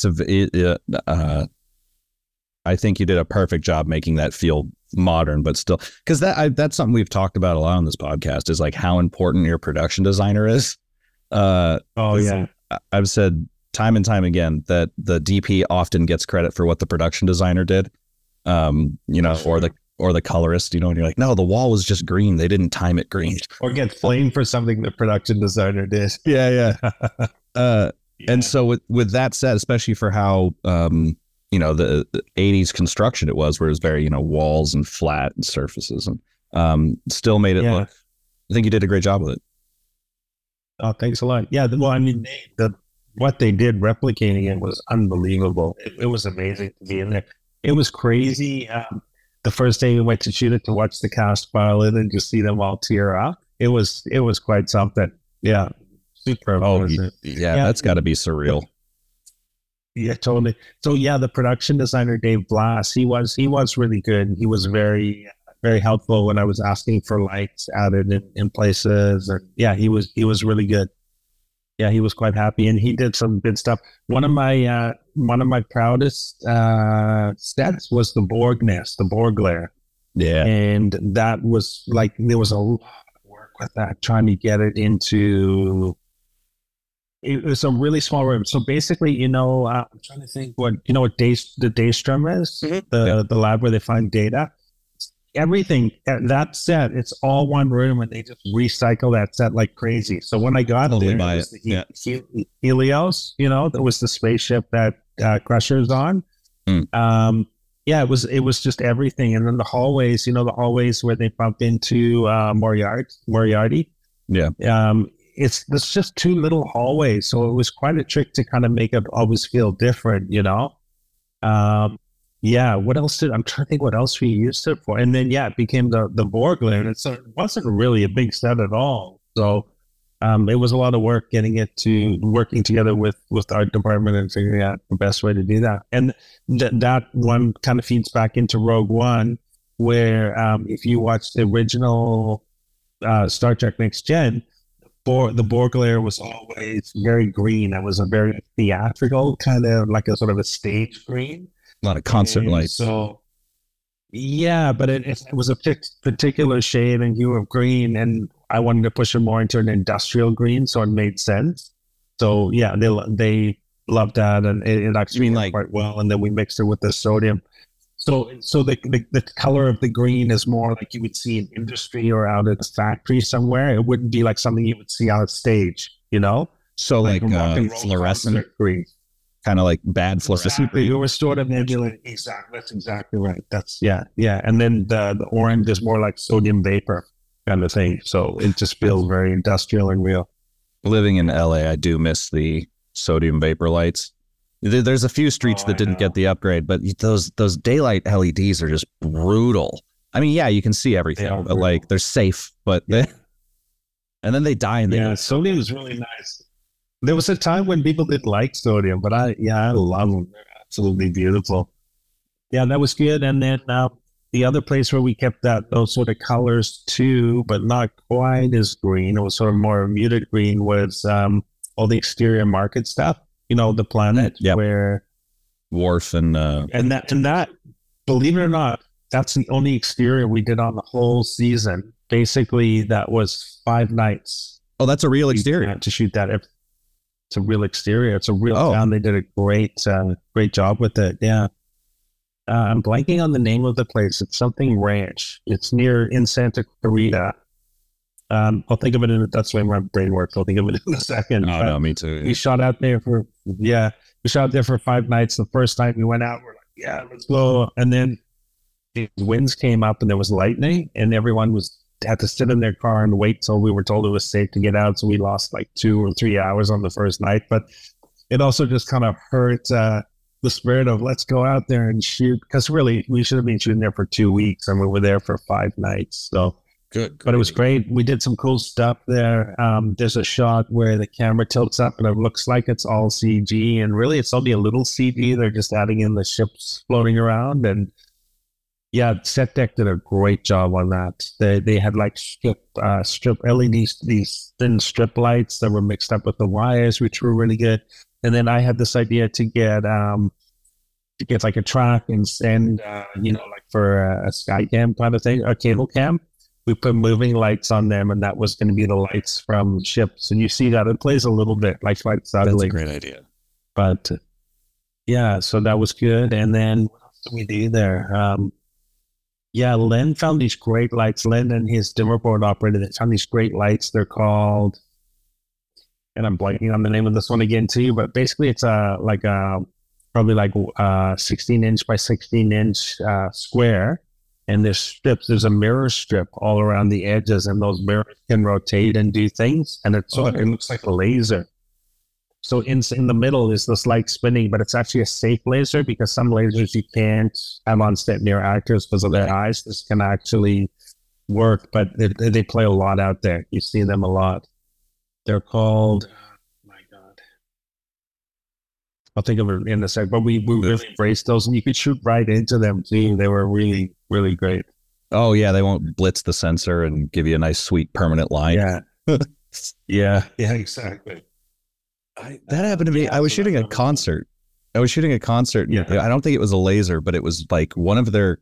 I think you did a perfect job making that feel modern, but still, because that's something we've talked about a lot on this podcast is like how important your production designer is. Yeah, I've said time and time again that the DP often gets credit for what the production designer did, or or the colorist, and you're like, no, the wall was just green. They didn't time it green. Or get flamed for something the production designer did. Yeah. And so with that said, especially for how, the 80s construction it was, where it was very, walls and flat and surfaces, and still made it look, I think you did a great job with it. Oh, thanks a lot. Yeah. Well, I mean, what they did replicating it was unbelievable. It was amazing to be in there. It was crazy. The first day we went to shoot it, to watch the cast file in and just see them all tear up. It was quite something. Yeah. Super. Oh, yeah. That's got to be surreal. Yeah, totally. So yeah, the production designer, Dave Blass, he was really good. He was very, very helpful when I was asking for lights added in places. And yeah, he was really good. Yeah, he was quite happy, and he did some good stuff. One of my proudest sets was the Borg nest, the Borg lair. Yeah, and that was like, there was a lot of work with that, trying to get it into. It was a really small room. So basically, I'm trying to think what the Daystrom is, the lab where they find data. Everything at that set, it's all one room, and they just recycle that set like crazy. So when I got there, it was the Helios, that was the spaceship that Crusher's on. It was just everything. And then the hallways, the hallways where they bump into Moriarty. Yeah. It's just two little hallways. So it was quite a trick to kind of make it always feel different, what else I'm trying to think what else we used it for. And then, it became the Borg lair. And it wasn't really a big set at all. So it was a lot of work getting it to working together with the art department and figuring out the best way to do that. And that one kind of feeds back into Rogue One, where if you watch the original Star Trek Next Gen, the Borg lair was always very green. It was a very theatrical, kind of like a sort of a stage green. A lot of concert lights. So, but it was a particular shade and hue of green, and I wanted to push it more into an industrial green, so it made sense. So, they loved that, and it actually worked quite well. And then we mixed it with the sodium. So the color of the green is more like you would see in industry or out at a factory somewhere. It wouldn't be like something you would see on stage, So like fluorescent green. Kind of like bad fluorescent. Exactly. You restored a nebula. Exactly. That's exactly right. That's yeah. And then the orange is more like sodium vapor kind of thing. So it just feels very industrial and real. Living in LA, I do miss the sodium vapor lights. There's a few streets that didn't get the upgrade, but those daylight LEDs are just brutal. I mean, you can see everything, but like they're safe, but and then they die. And sodium is really nice. There was a time when people didn't like sodium, but I love them. They're absolutely beautiful. Yeah, that was good. And then the other place where we kept those sort of colors too, but not quite as green, it was sort of more muted green, was all the exterior market stuff. The planet where Worf and that, believe it or not, that's the only exterior we did on the whole season. Basically, that was 5 nights. Oh, that's a real exterior to shoot that. It's a real exterior. It's a real town. They did a great job with it. Yeah. I'm blanking on the name of the place. It's something ranch. It's in Santa Clarita. I'll think of it that's the way my brain works. I'll think of it in a second. Oh, no, me too. We shot out there for 5 nights. The first time we went out, we're like, let's go. And then the winds came up and there was lightning, and everyone had to sit in their car and wait till we were told it was safe to get out. So we lost like 2 or 3 hours on the first night, but it also just kind of hurt the spirit of let's go out there and shoot. Because really, we should have been shooting there for 2 weeks, and we were there for 5 nights. So good. But it was great. We did some cool stuff there. There's a shot where the camera tilts up and it looks like it's all CG, and really it's only a little CG. They're just adding in the ships floating around, and Set Deck did a great job on that. They had like strip LEDs, these thin strip lights that were mixed up with the wires, which were really good. And then I had this idea to get like a track and send, like for a sky cam kind of thing, a cable cam. We put moving lights on them, and that was going to be the lights from ships. And you see that it plays a little bit like quite subtly. That's a great idea. But so that was good. And then what else did we do there? Yeah, Len found these great lights. Len and his dimmer board operator, they found these great lights. They're called, and I'm blanking on the name of this one again too, but basically it's like a probably like 16 inch by 16 inch square. And there's strips, there's a mirror strip all around the edges, and those mirrors can rotate and do things. And it looks like a laser. So in the middle is this light spinning, but it's actually a safe laser, because some lasers you can't have on set near actors because of their eyes. This can actually work, but they play a lot out there. You see them a lot. They're called, oh my God, I'll think of it in a sec, but we really embraced those, and you could shoot right into them too. They were really, really great. Oh yeah, they won't blitz the sensor and give you a nice, sweet, permanent line. Yeah, exactly. That happened to me. I was shooting a concert. Yeah, I don't think it was a laser, but it was like one of their,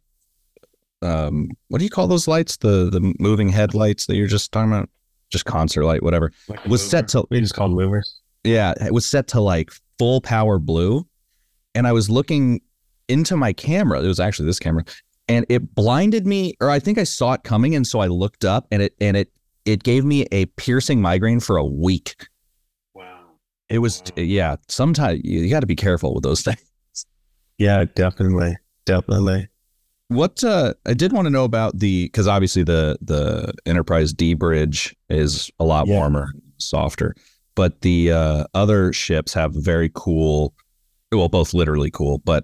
what do you call those lights? The moving headlights that you're just talking about? Just concert light, whatever. Like was set to, we just called movers. Yeah, it was set to like full power blue. And I was looking into my camera. It was actually this camera, and it blinded me, or I think I saw it coming. And so I looked up, and it gave me a piercing migraine for a week. It was, yeah, sometimes you got to be careful with those things. Yeah, definitely. What I did want to know about because obviously the Enterprise D bridge is a lot warmer, softer, but the other ships have very cool, well, both literally cool, but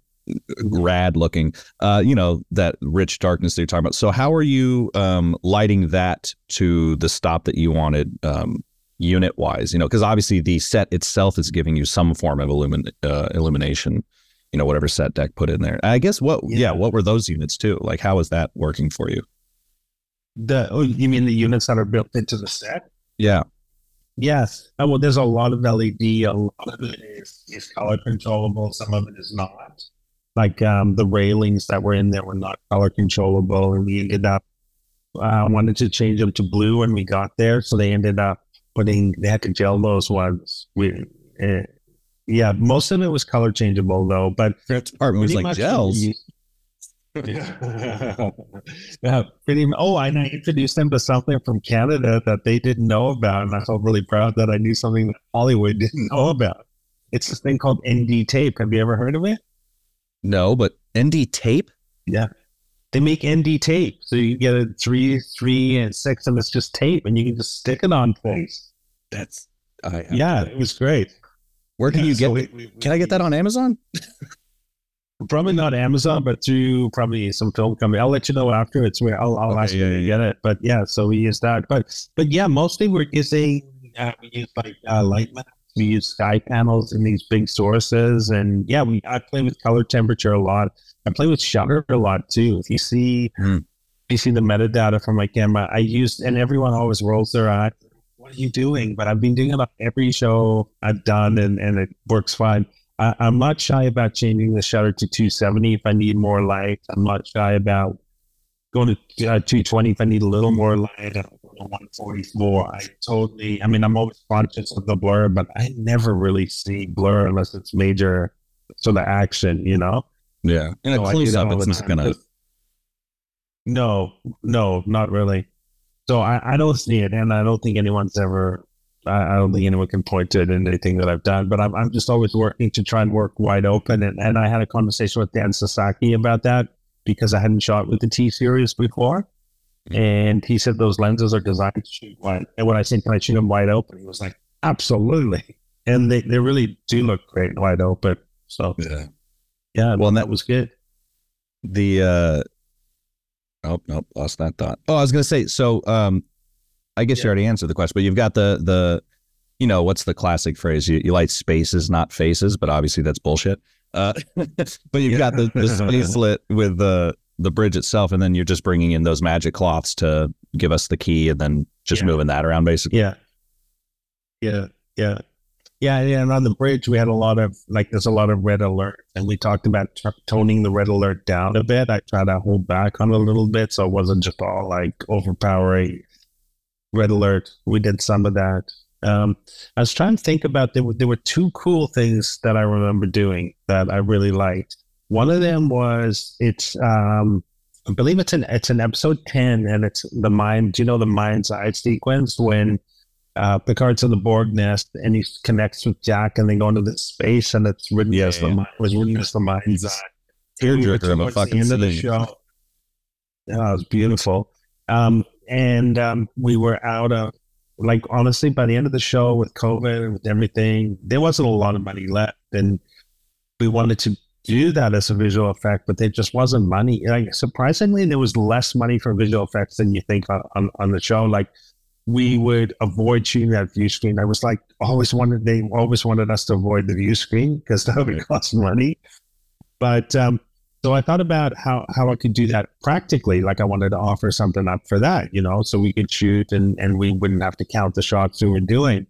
rad looking, that rich darkness that you're talking about. So how are you lighting that to the stop that you wanted? Unit wise, because obviously the set itself is giving you some form of illumination, whatever set deck put in there. I guess what were those units too? Like, how is that working for you? You mean the units that are built into the set? Yeah. Yes. Well, there's a lot of LED. A lot of it is color controllable. Some of it is not. Like the railings that were in there were not color controllable, and we ended up wanted to change them to blue when we got there. So they ended up they had to gel those ones. Most of it was color changeable though, but that department was like gels. And I introduced them to something from Canada that they didn't know about, and I felt really proud that I knew something that Hollywood didn't know about. It's this thing called ND tape. Have you ever heard of it? No, but ND tape? Yeah. They make ND tape, so you get a 3, and 6, and it's just tape, and you can just stick it on things. It was great. Where can you get? Can I get that on Amazon? Probably not Amazon, but through probably some film company. I'll let you know after it's where I'll ask you to get it. But yeah, so we use that. But yeah, mostly we're using we use like light maps. We use sky panels in these big sources, and I play with color temperature a lot. I play with shutter a lot too. If you see the metadata from my camera, and everyone always rolls their eye. What are you doing? But I've been doing it on every show I've done, and it works fine. I'm not shy about changing the shutter to 270 if I need more light. I'm not shy about going to 220 if I need a little more light. 144. I'm always conscious of the blur, but I never really see blur unless it's major sort of action, Yeah. And a close-up, it's not gonna. No, not really. So I don't see it, and I don't think anyone's ever. I don't think anyone can point to it in anything that I've done. But I'm just always working to try and work wide open. And I had a conversation with Dan Sasaki about that, because I hadn't shot with the T series before, and he said those lenses are designed to shoot wide. And when I said, "Can I shoot them wide open?" he was like, "Absolutely." And they really do look great wide open. So yeah. Well, and that was good. Nope, lost that thought. Oh, I was going to say, so I guess you already answered the question, but you've got the what's the classic phrase? You light spaces, not faces, but obviously that's bullshit. But you've got the spacelet with the bridge itself, and then you're just bringing in those magic cloths to give us the key, and then just moving that around, basically. Yeah, and on the bridge, we had there's a lot of red alert, and we talked about toning the red alert down a bit. I tried to hold back on it a little bit, so it wasn't just all like overpowering red alert. We did some of that. I was trying to think about, there were two cool things that I remember doing that I really liked. One of them was I believe it's in episode 10, and it's the mind. Do you know the mind's eye sequence when Picard's in the Borg nest and he connects with Jack and they go into this space and it's written as the mind, was written as the mind's eye. Tearjerker of a fucking end of the scene. show. Yeah, it was beautiful. We were out of, like, honestly, by the end of the show with COVID and with everything, there wasn't a lot of money left, and we wanted to do that as a visual effect, but there just wasn't money. Like, surprisingly, there was less money for visual effects than you think on the show. Like, we would avoid shooting that view screen. I was like, they always wanted us to avoid the view screen because that would cost money. But so I thought about how I could do that practically. Like, I wanted to offer something up for that, so we could shoot and we wouldn't have to count the shots we were doing.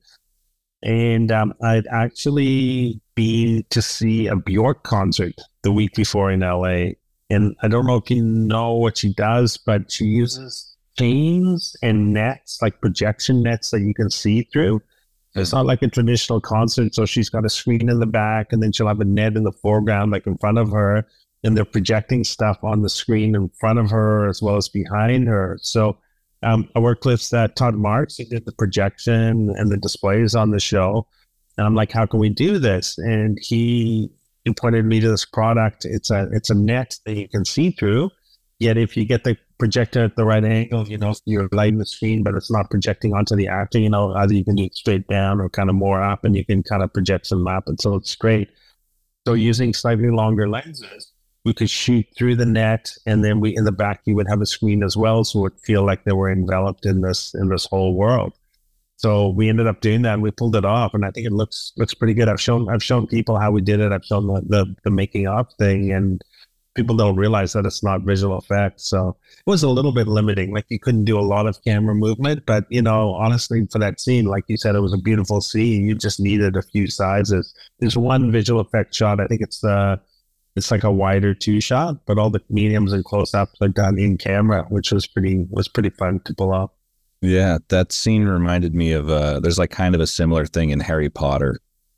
And I'd actually been to see a Bjork concert the week before in LA. And I don't know if you know what she does, but she uses chains and nets, like projection nets that you can see through. It's not like a traditional concert. So she's got a screen in the back and then she'll have a net in the foreground, like in front of her. And they're projecting stuff on the screen in front of her as well as behind her. So I worked with Todd Marks. He did the projection and the displays on the show. And I'm like, how can we do this? And he pointed me to this product. It's a net that you can see through. Yet if you get the projector at the right angle, you're lighting the screen, but it's not projecting onto the actor. Either you can do it straight down or kind of more up, and you can kind of project some up. And so it's great. So using slightly longer lenses, we could shoot through the net, and then in the back, you would have a screen as well. So it would feel like they were enveloped in this whole world. So we ended up doing that and we pulled it off. And I think it looks pretty good. I've shown people how we did it. I've shown the making of thing, and people don't realize that it's not visual effects. So it was a little bit limiting. Like, you couldn't do a lot of camera movement, but honestly, for that scene, like you said, it was a beautiful scene. You just needed a few sizes. There's one visual effect shot. I think it's like a wider 2 shot, but all the mediums and close-ups are done in camera, which was pretty fun to pull off. Yeah, that scene reminded me of there's like kind of a similar thing in Harry Potter,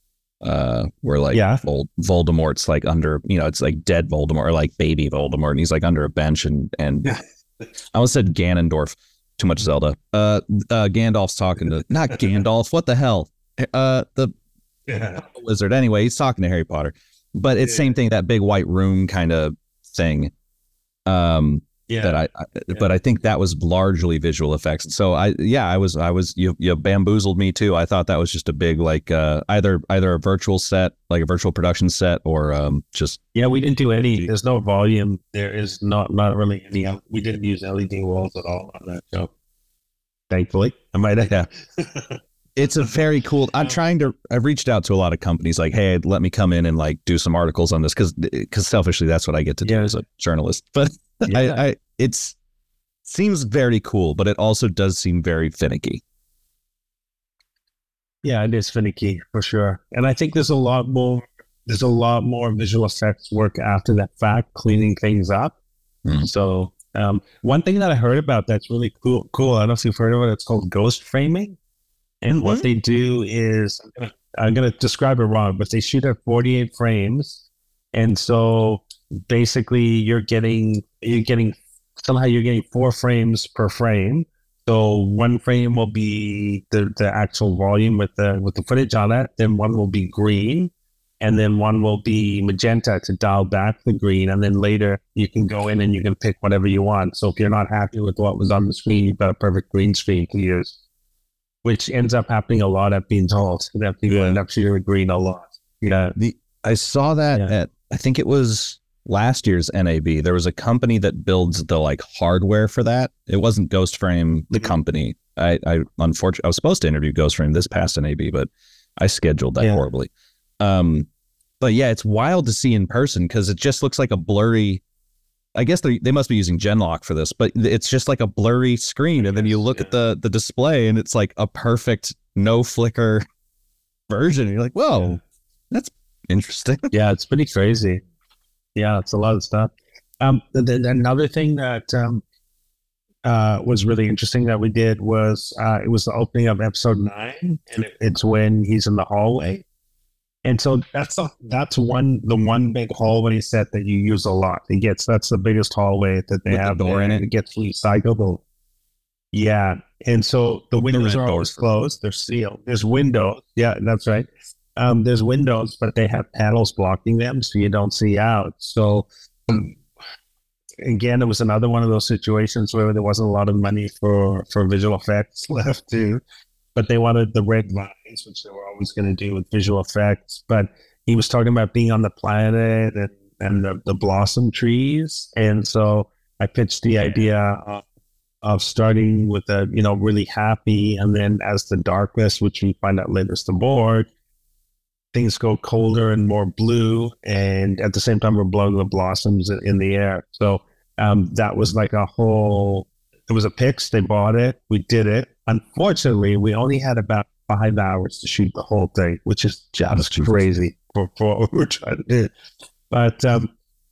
where like Voldemort's like under, it's like dead Voldemort or like baby Voldemort, and he's like under a bench and I almost said Ganondorf, too much Zelda. Gandalf's talking to, not Gandalf, what the hell? The wizard. Anyway, he's talking to Harry Potter. But it's same thing, that big white room kind of thing. But I think that was largely visual effects. So you bamboozled me too. I thought that was just a big, like, either a virtual set, like a virtual production set, or just. Yeah, we didn't do any, there's no volume. There is not really any, we didn't use LED walls at all on that show. Thankfully, I might have. Yeah. It's a very cool. I've reached out to a lot of companies like, hey, let me come in and like do some articles on this because selfishly that's what I get to do as a journalist. But it's seems very cool, but it also does seem very finicky. Yeah, it is finicky for sure. And I think there's a lot more visual effects work after that fact, cleaning things up. Mm. So one thing that I heard about that's really cool. I don't know if you've heard of it. It's called ghost framing. And what they do is, I'm going to describe it wrong, but they shoot at 48 frames. And so basically you're getting 4 frames per frame. So one frame will be the actual volume with the footage on it. Then one will be green, and then one will be magenta to dial back the green. And then later you can go in and you can pick whatever you want. So if you're not happy with what was on the screen, you've got a perfect green screen to use, which ends up happening a lot, I've been told, that people end up shooting green a lot. Yeah. I saw that at, I think it was last year's NAB. There was a company that builds the like hardware for that. It wasn't Ghost Frame, the company. I unfortunately, I was supposed to interview Ghost Frame this past NAB, but I scheduled that horribly. But yeah, it's wild to see in person because it just looks like a blurry, I guess they must be using Genlock for this, but it's just like a blurry screen. And then you look at the display and it's like a perfect no flicker version. And you're like, whoa, that's interesting. Yeah, it's pretty crazy. Yeah, it's a lot of stuff. Another thing that was really interesting that we did was it was the opening of episode 9. And it's when he's in the hallway And so that's the one big hallway set that you use a lot. That's the biggest hallway that they With the have door in it? It gets recyclable. Yeah. And so the windows red are doors. always closed. They're sealed. There's windows. Yeah, that's right. There's windows, but they have panels blocking them so you don't see out. So again, it was another one of those situations where there wasn't a lot of money for visual effects left too. But they wanted the red vines, which they were always going to do with visual effects. But he was talking about being on the planet and the blossom trees. And so I pitched the idea of starting with a, really happy. And then as the darkness, which we find out later is the board, things go colder and more blue. And at the same time, we're blowing the blossoms in the air. So that was like it was a pitch. They bought it. We did it. Unfortunately, we only had about 5 hours to shoot the whole thing, which is just crazy for what we were trying to do. But then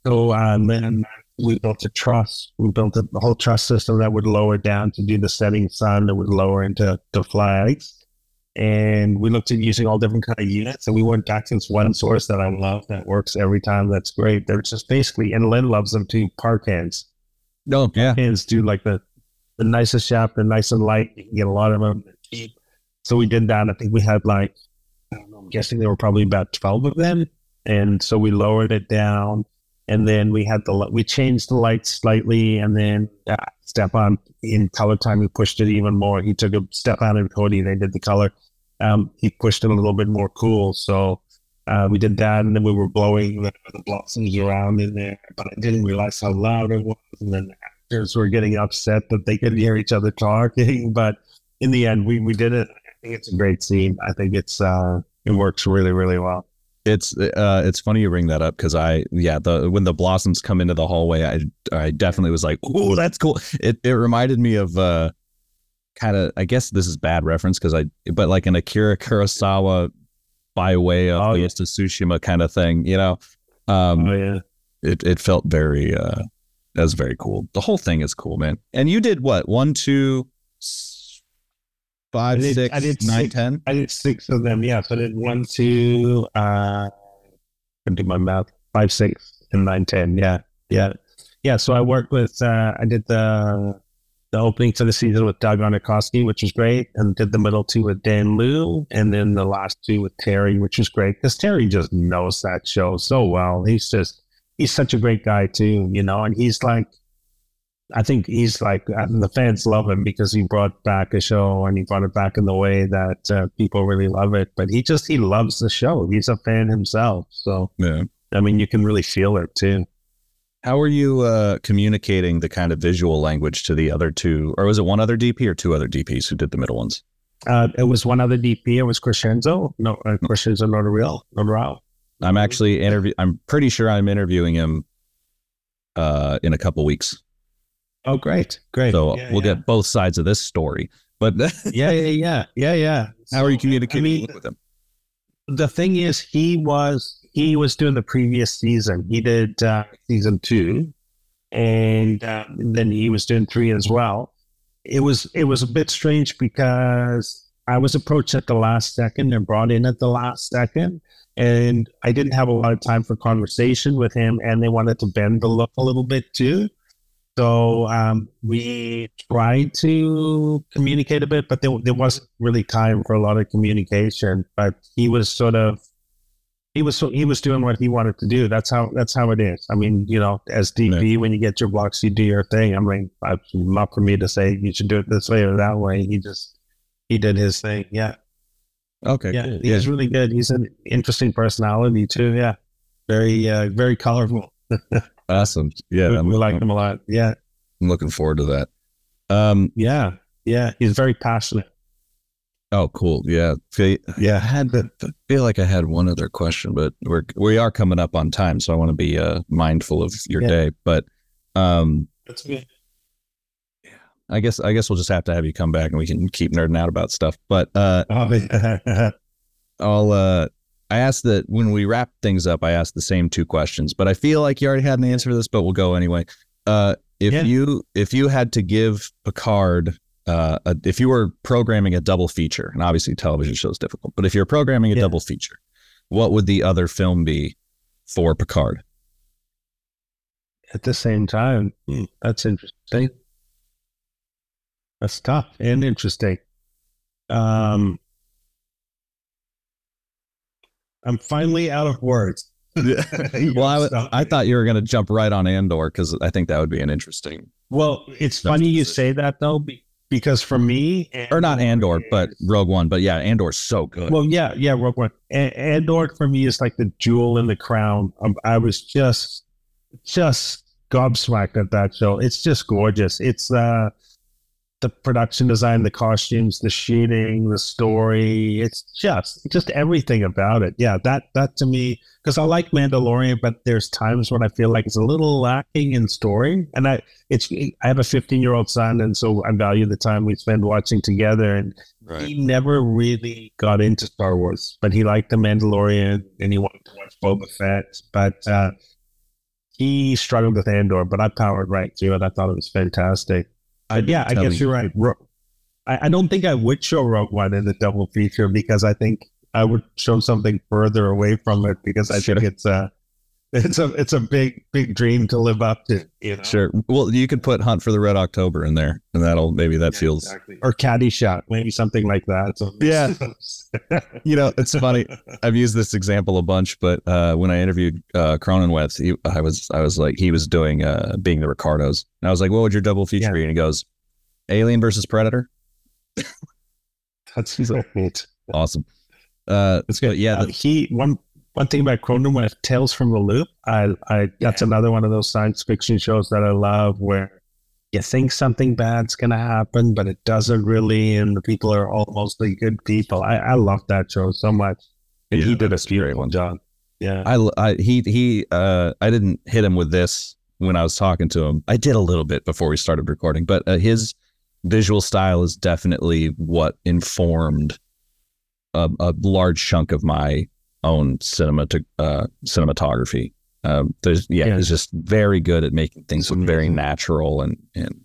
we built a truss. We built the whole truss system that would lower down to do the setting sun, that would lower into the flags. And we looked at using all different kind of units, and we went back to this one source that I love that works every time. That's great. They're just basically, and Lynn loves them too, park hands. No, yeah. Hands do like the nicest shaft. They're nice and light. You can get a lot of them. They're cheap. So we did that. I think we had I don't know, I'm guessing there were probably about 12 of them. And so we lowered it down, and then we changed the lights slightly, and then Stefan, in color time, he pushed it even more. He took Stefan and Cody, they did the color. He pushed it a little bit more cool. So we did that, and then we were blowing the blossoms around in there, but I didn't realize how loud it was. And then the actors were getting upset that they couldn't hear each other talking. But in the end, we did it. I think it's a great scene. I think it works really, really well. It's funny you bring that up because when the blossoms come into the hallway, I definitely was like, oh, that's cool. It reminded me of kind of, I guess this is bad reference but like an Akira Kurosawa by way of Ghost of Tsushima kind of thing, It felt very that was very cool. The whole thing is cool, man. And you did what? 1, 2, 5, 6, 9, 10? I did 6 of them. Yeah. So I did 1, 2, I can do my math, 5, 6, and 9, 10. Yeah. Yeah. Yeah. So I worked with, I did the opening for the season with Doug Arnikoski, which was great, and did the middle 2 with Dan Liu, and then the last 2 with Terry, which was great because Terry just knows that show so well. He's such a great guy too, and he's like, I think he's like, the fans love him because he brought back a show, and he brought it back in the way that people really love it. But he loves the show. He's a fan himself. So, yeah. I mean, you can really feel it too. How are you communicating the kind of visual language to the other 2? Or was it one other DP or 2 other DPs who did the middle ones? It was one other DP. It was Crescenzo Notarao. I'm actually I'm pretty sure I'm interviewing him in a couple weeks. Oh, great. So we'll get both sides of this story. But yeah. How are you communicating with him? The thing is, he was doing the previous season. He did season 2, and then he was doing 3 as well. It was a bit strange because I was approached at the last second and brought in at the last second, and I didn't have a lot of time for conversation with him, and they wanted to bend the look a little bit too. So we tried to communicate a bit, but there wasn't really time for a lot of communication. But he was doing what he wanted to do. That's how it is. I mean, as DP, when you get your blocks, you do your thing. I mean, it's not for me to say you should do it this way or that way. He did his thing. Yeah. Okay. Yeah. Cool. He's really good. He's an interesting personality too. Yeah. Very, very colorful. Awesome. Yeah. We like him a lot. Yeah. I'm looking forward to that. Yeah. He's very passionate. Oh, cool. Yeah. I feel like I had one other question, but we are coming up on time, so I want to be mindful of your day. But that's good. Yeah. I guess we'll just have to have you come back and we can keep nerding out about stuff. But I asked that when we wrap things up, I asked the same 2 questions, but I feel like you already had an answer for this, but we'll go anyway. If you had to give Picard, if you were programming a double feature, and obviously television show is difficult, but if you're programming a double feature, what would the other film be for Picard? At the same time, that's interesting. That's tough and interesting. I'm finally out of words. Well, I thought you were going to jump right on Andor because I think that would be an interesting. Well, it's funny you say that though, because for me, or not Andor, but Rogue One. But yeah, Andor's so good. Well, yeah, Rogue One. Andor for me is like the jewel in the crown. I was just gobsmacked at that show. It's just gorgeous. It's the production design, the costumes, the shooting, the story. It's just everything about it. Yeah, that to me, because I like Mandalorian, but there's times when I feel like it's a little lacking in story. And I have a 15-year-old son, and so I value the time we spend watching together. And he never really got into Star Wars, but he liked the Mandalorian and he wanted to watch Boba Fett. But he struggled with Andor, but I powered right through it. I thought it was fantastic. I guess you're right. I don't think I would show Rogue One in the double feature because I think I would show something further away from it because I think it's a big dream to live up to. You know? Sure. Well, you could put Hunt for the Red October in there, and that feels exactly. Or Caddyshack, maybe something like that. So, yeah. It's funny. I've used this example a bunch, but when I interviewed Cronenweth, I was like, he was doing Being the Ricardos, and I was like, what would your double feature be? And he goes, Alien versus Predator. That's so neat. Awesome. It's good. Yeah. One thing about Cronenweth, Tales from the Loop, that's another one of those science fiction shows that I love where you think something bad's going to happen, but it doesn't really, and the people are all mostly good people. I love that show so much. And he did a beautiful job. Yeah. I didn't hit him with this when I was talking to him. I did a little bit before we started recording, but his visual style is definitely what informed a large chunk of my own cinematography. He's just very good at making things look very natural and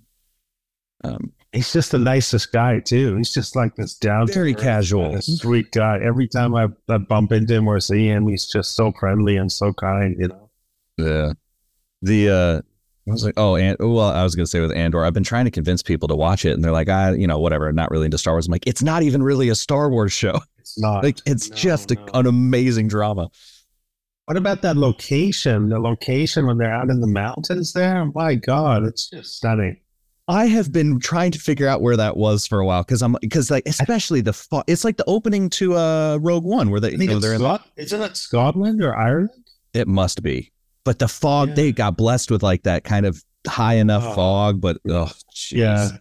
he's just the nicest guy too. He's just like this very casual, sweet guy. Every time I bump into him or see him, he's just so friendly and so kind. Yeah. I was like, I was going to say with Andor, I've been trying to convince people to watch it, and they're like, whatever, not really into Star Wars. I'm like, it's not even really a Star Wars show. It's not. Like, it's an amazing drama. What about that location? The location when they're out in the mountains there? My God, it's just stunning. I have been trying to figure out where that was for a while because especially it's like the opening to Rogue One where they're in. Isn't it Scotland or Ireland? It must be. But the fog, they got blessed with like that kind of high enough fog, but yeah,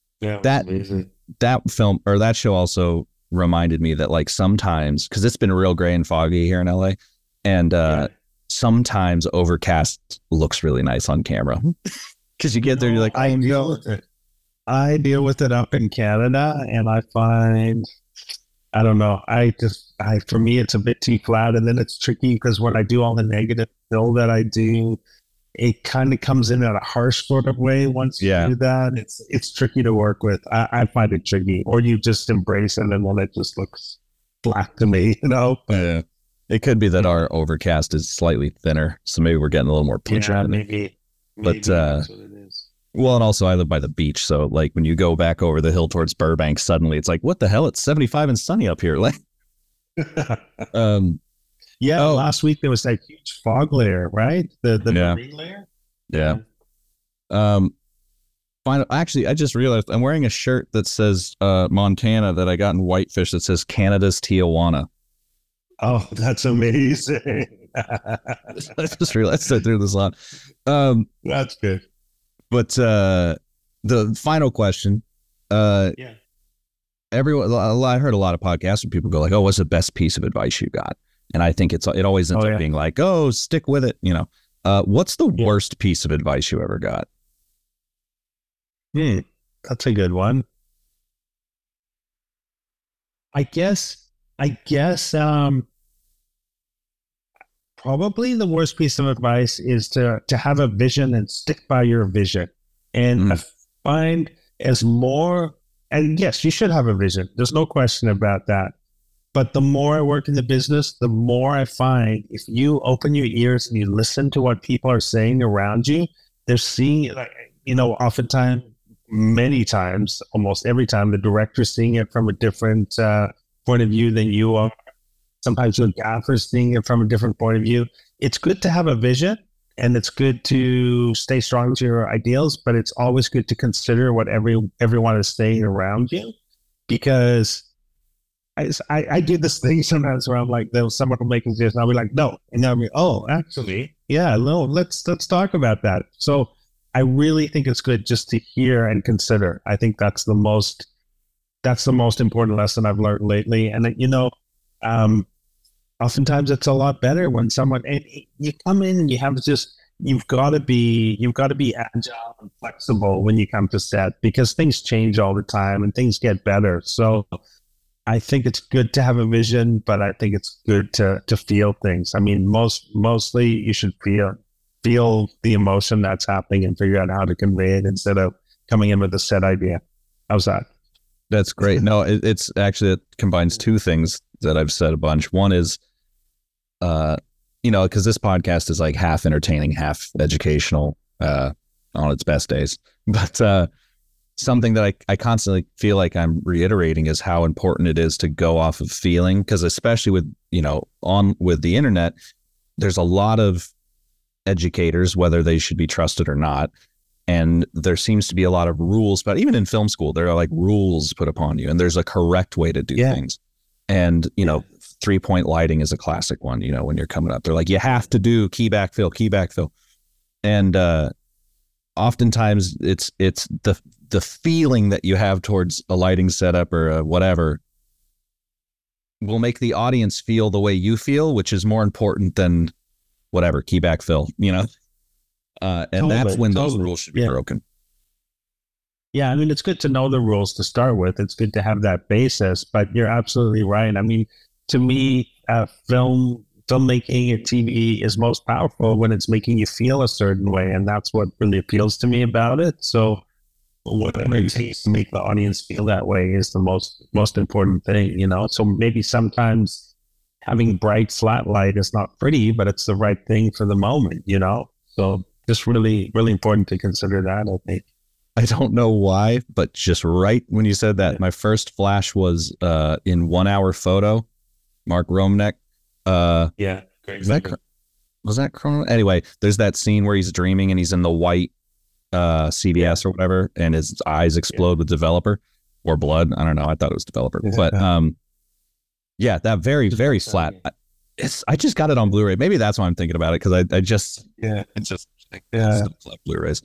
that film or that show also reminded me that like sometimes, because it's been real gray and foggy here in LA, and sometimes overcast looks really nice on camera because you get there, you're like, I deal with it. I deal with it up in Canada, and I find, I don't know, for me, it's a bit too flat, and then it's tricky because when I do all the negative fill that I do, it kind of comes in a harsh sort of way once you do that. It's tricky to work with. I find it tricky, or you just embrace it, and then it just looks flat to me, Yeah. It could be that our overcast is slightly thinner, so maybe we're getting a little more punch on it. Maybe that's what it is. Well, and also I live by the beach, so like when you go back over the hill towards Burbank, suddenly it's like, what the hell? It's 75 and sunny up here. Like, last week there was that huge fog layer, right? The marine layer. Yeah. Actually, I just realized I'm wearing a shirt that says Montana that I got in Whitefish that says Canada's Tijuana. Oh, that's amazing. I just realized I threw this on. That's good. But the final question, everyone, I heard a lot of podcasts where people go like, "Oh, what's the best piece of advice you got?" And I think it always ends up being like, "Oh, stick with it." What's the worst piece of advice you ever got? That's a good one. I guess. Probably the worst piece of advice is to have a vision and stick by your vision. And I find and yes, you should have a vision. There's no question about that. But the more I work in the business, the more I find if you open your ears and you listen to what people are saying around you, they're seeing it, like, oftentimes, many times, almost every time, the director's seeing it from a different point of view than you are. Sometimes the gaffer's seeing it from a different point of view. It's good to have a vision and it's good to stay strong to your ideals, but it's always good to consider what everyone is saying around you, because I do this thing sometimes where I'm like, someone will make a suggestion, I'll be like, no. And I'll be, oh, actually, yeah, no, let's talk about that. So I really think it's good just to hear and consider. I think that's the most important lesson I've learned lately. And oftentimes it's a lot better when you come in and you've got to be agile and flexible when you come to set, because things change all the time and things get better. So I think it's good to have a vision, but I think it's good to feel things. I mean, mostly you should feel the emotion that's happening and figure out how to convey it instead of coming in with a set idea. How's that? That's great. No, it's actually, it combines two things that I've said a bunch. One is, because this podcast is like half entertaining, half educational on its best days. But something that I constantly feel like I'm reiterating is how important it is to go off of feeling, because especially with the internet, there's a lot of educators, whether they should be trusted or not. And there seems to be a lot of rules, but even in film school, there are like rules put upon you, and there's a correct way to do things. And, 3-point lighting is a classic one, when you're coming up, they're like, you have to do key backfill. And oftentimes it's the feeling that you have towards a lighting setup or whatever will make the audience feel the way you feel, which is more important than whatever, key backfill, and totally, that's when those rules should be broken. Yeah, I mean, it's good to know the rules to start with. It's good to have that basis, but you're absolutely right. I mean, to me, filmmaking and TV is most powerful when it's making you feel a certain way, and that's what really appeals to me about it. So whatever it takes to make the audience feel that way is the most important thing, So maybe sometimes having bright flat light is not pretty, but it's the right thing for the moment, So just really, really important to consider that, I think. I don't know why, but just right when you said that, my first flash was in 1 Hour Photo, Mark Romanek. Yeah, great. Was that Chrono? Anyway, there's that scene where he's dreaming and he's in the white CVS or whatever, and his eyes explode with Developer or blood. I don't know. I thought it was Developer, but that very, very flat. I just got it on Blu-ray. Maybe that's why I'm thinking about it, because I just love Blu-rays.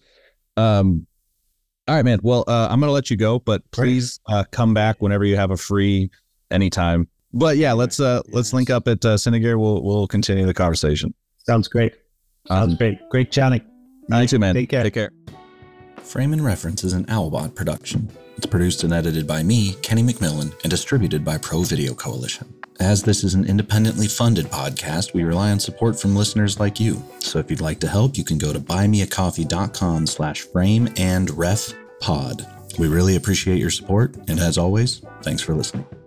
All right, man. Well, I'm gonna let you go, but please come back whenever you have a free anytime. But yeah, let's link up at Cinegear. We'll continue the conversation. Sounds great. Great chatting. You too, man. Take care. Take care. Frame and Reference is an Owlbot production. It's produced and edited by me, Kenny McMillan, and distributed by Pro Video Coalition. As this is an independently funded podcast, we rely on support from listeners like you. So if you'd like to help, you can go to buymeacoffee.com/frameandrefpod. We really appreciate your support, and as always, thanks for listening.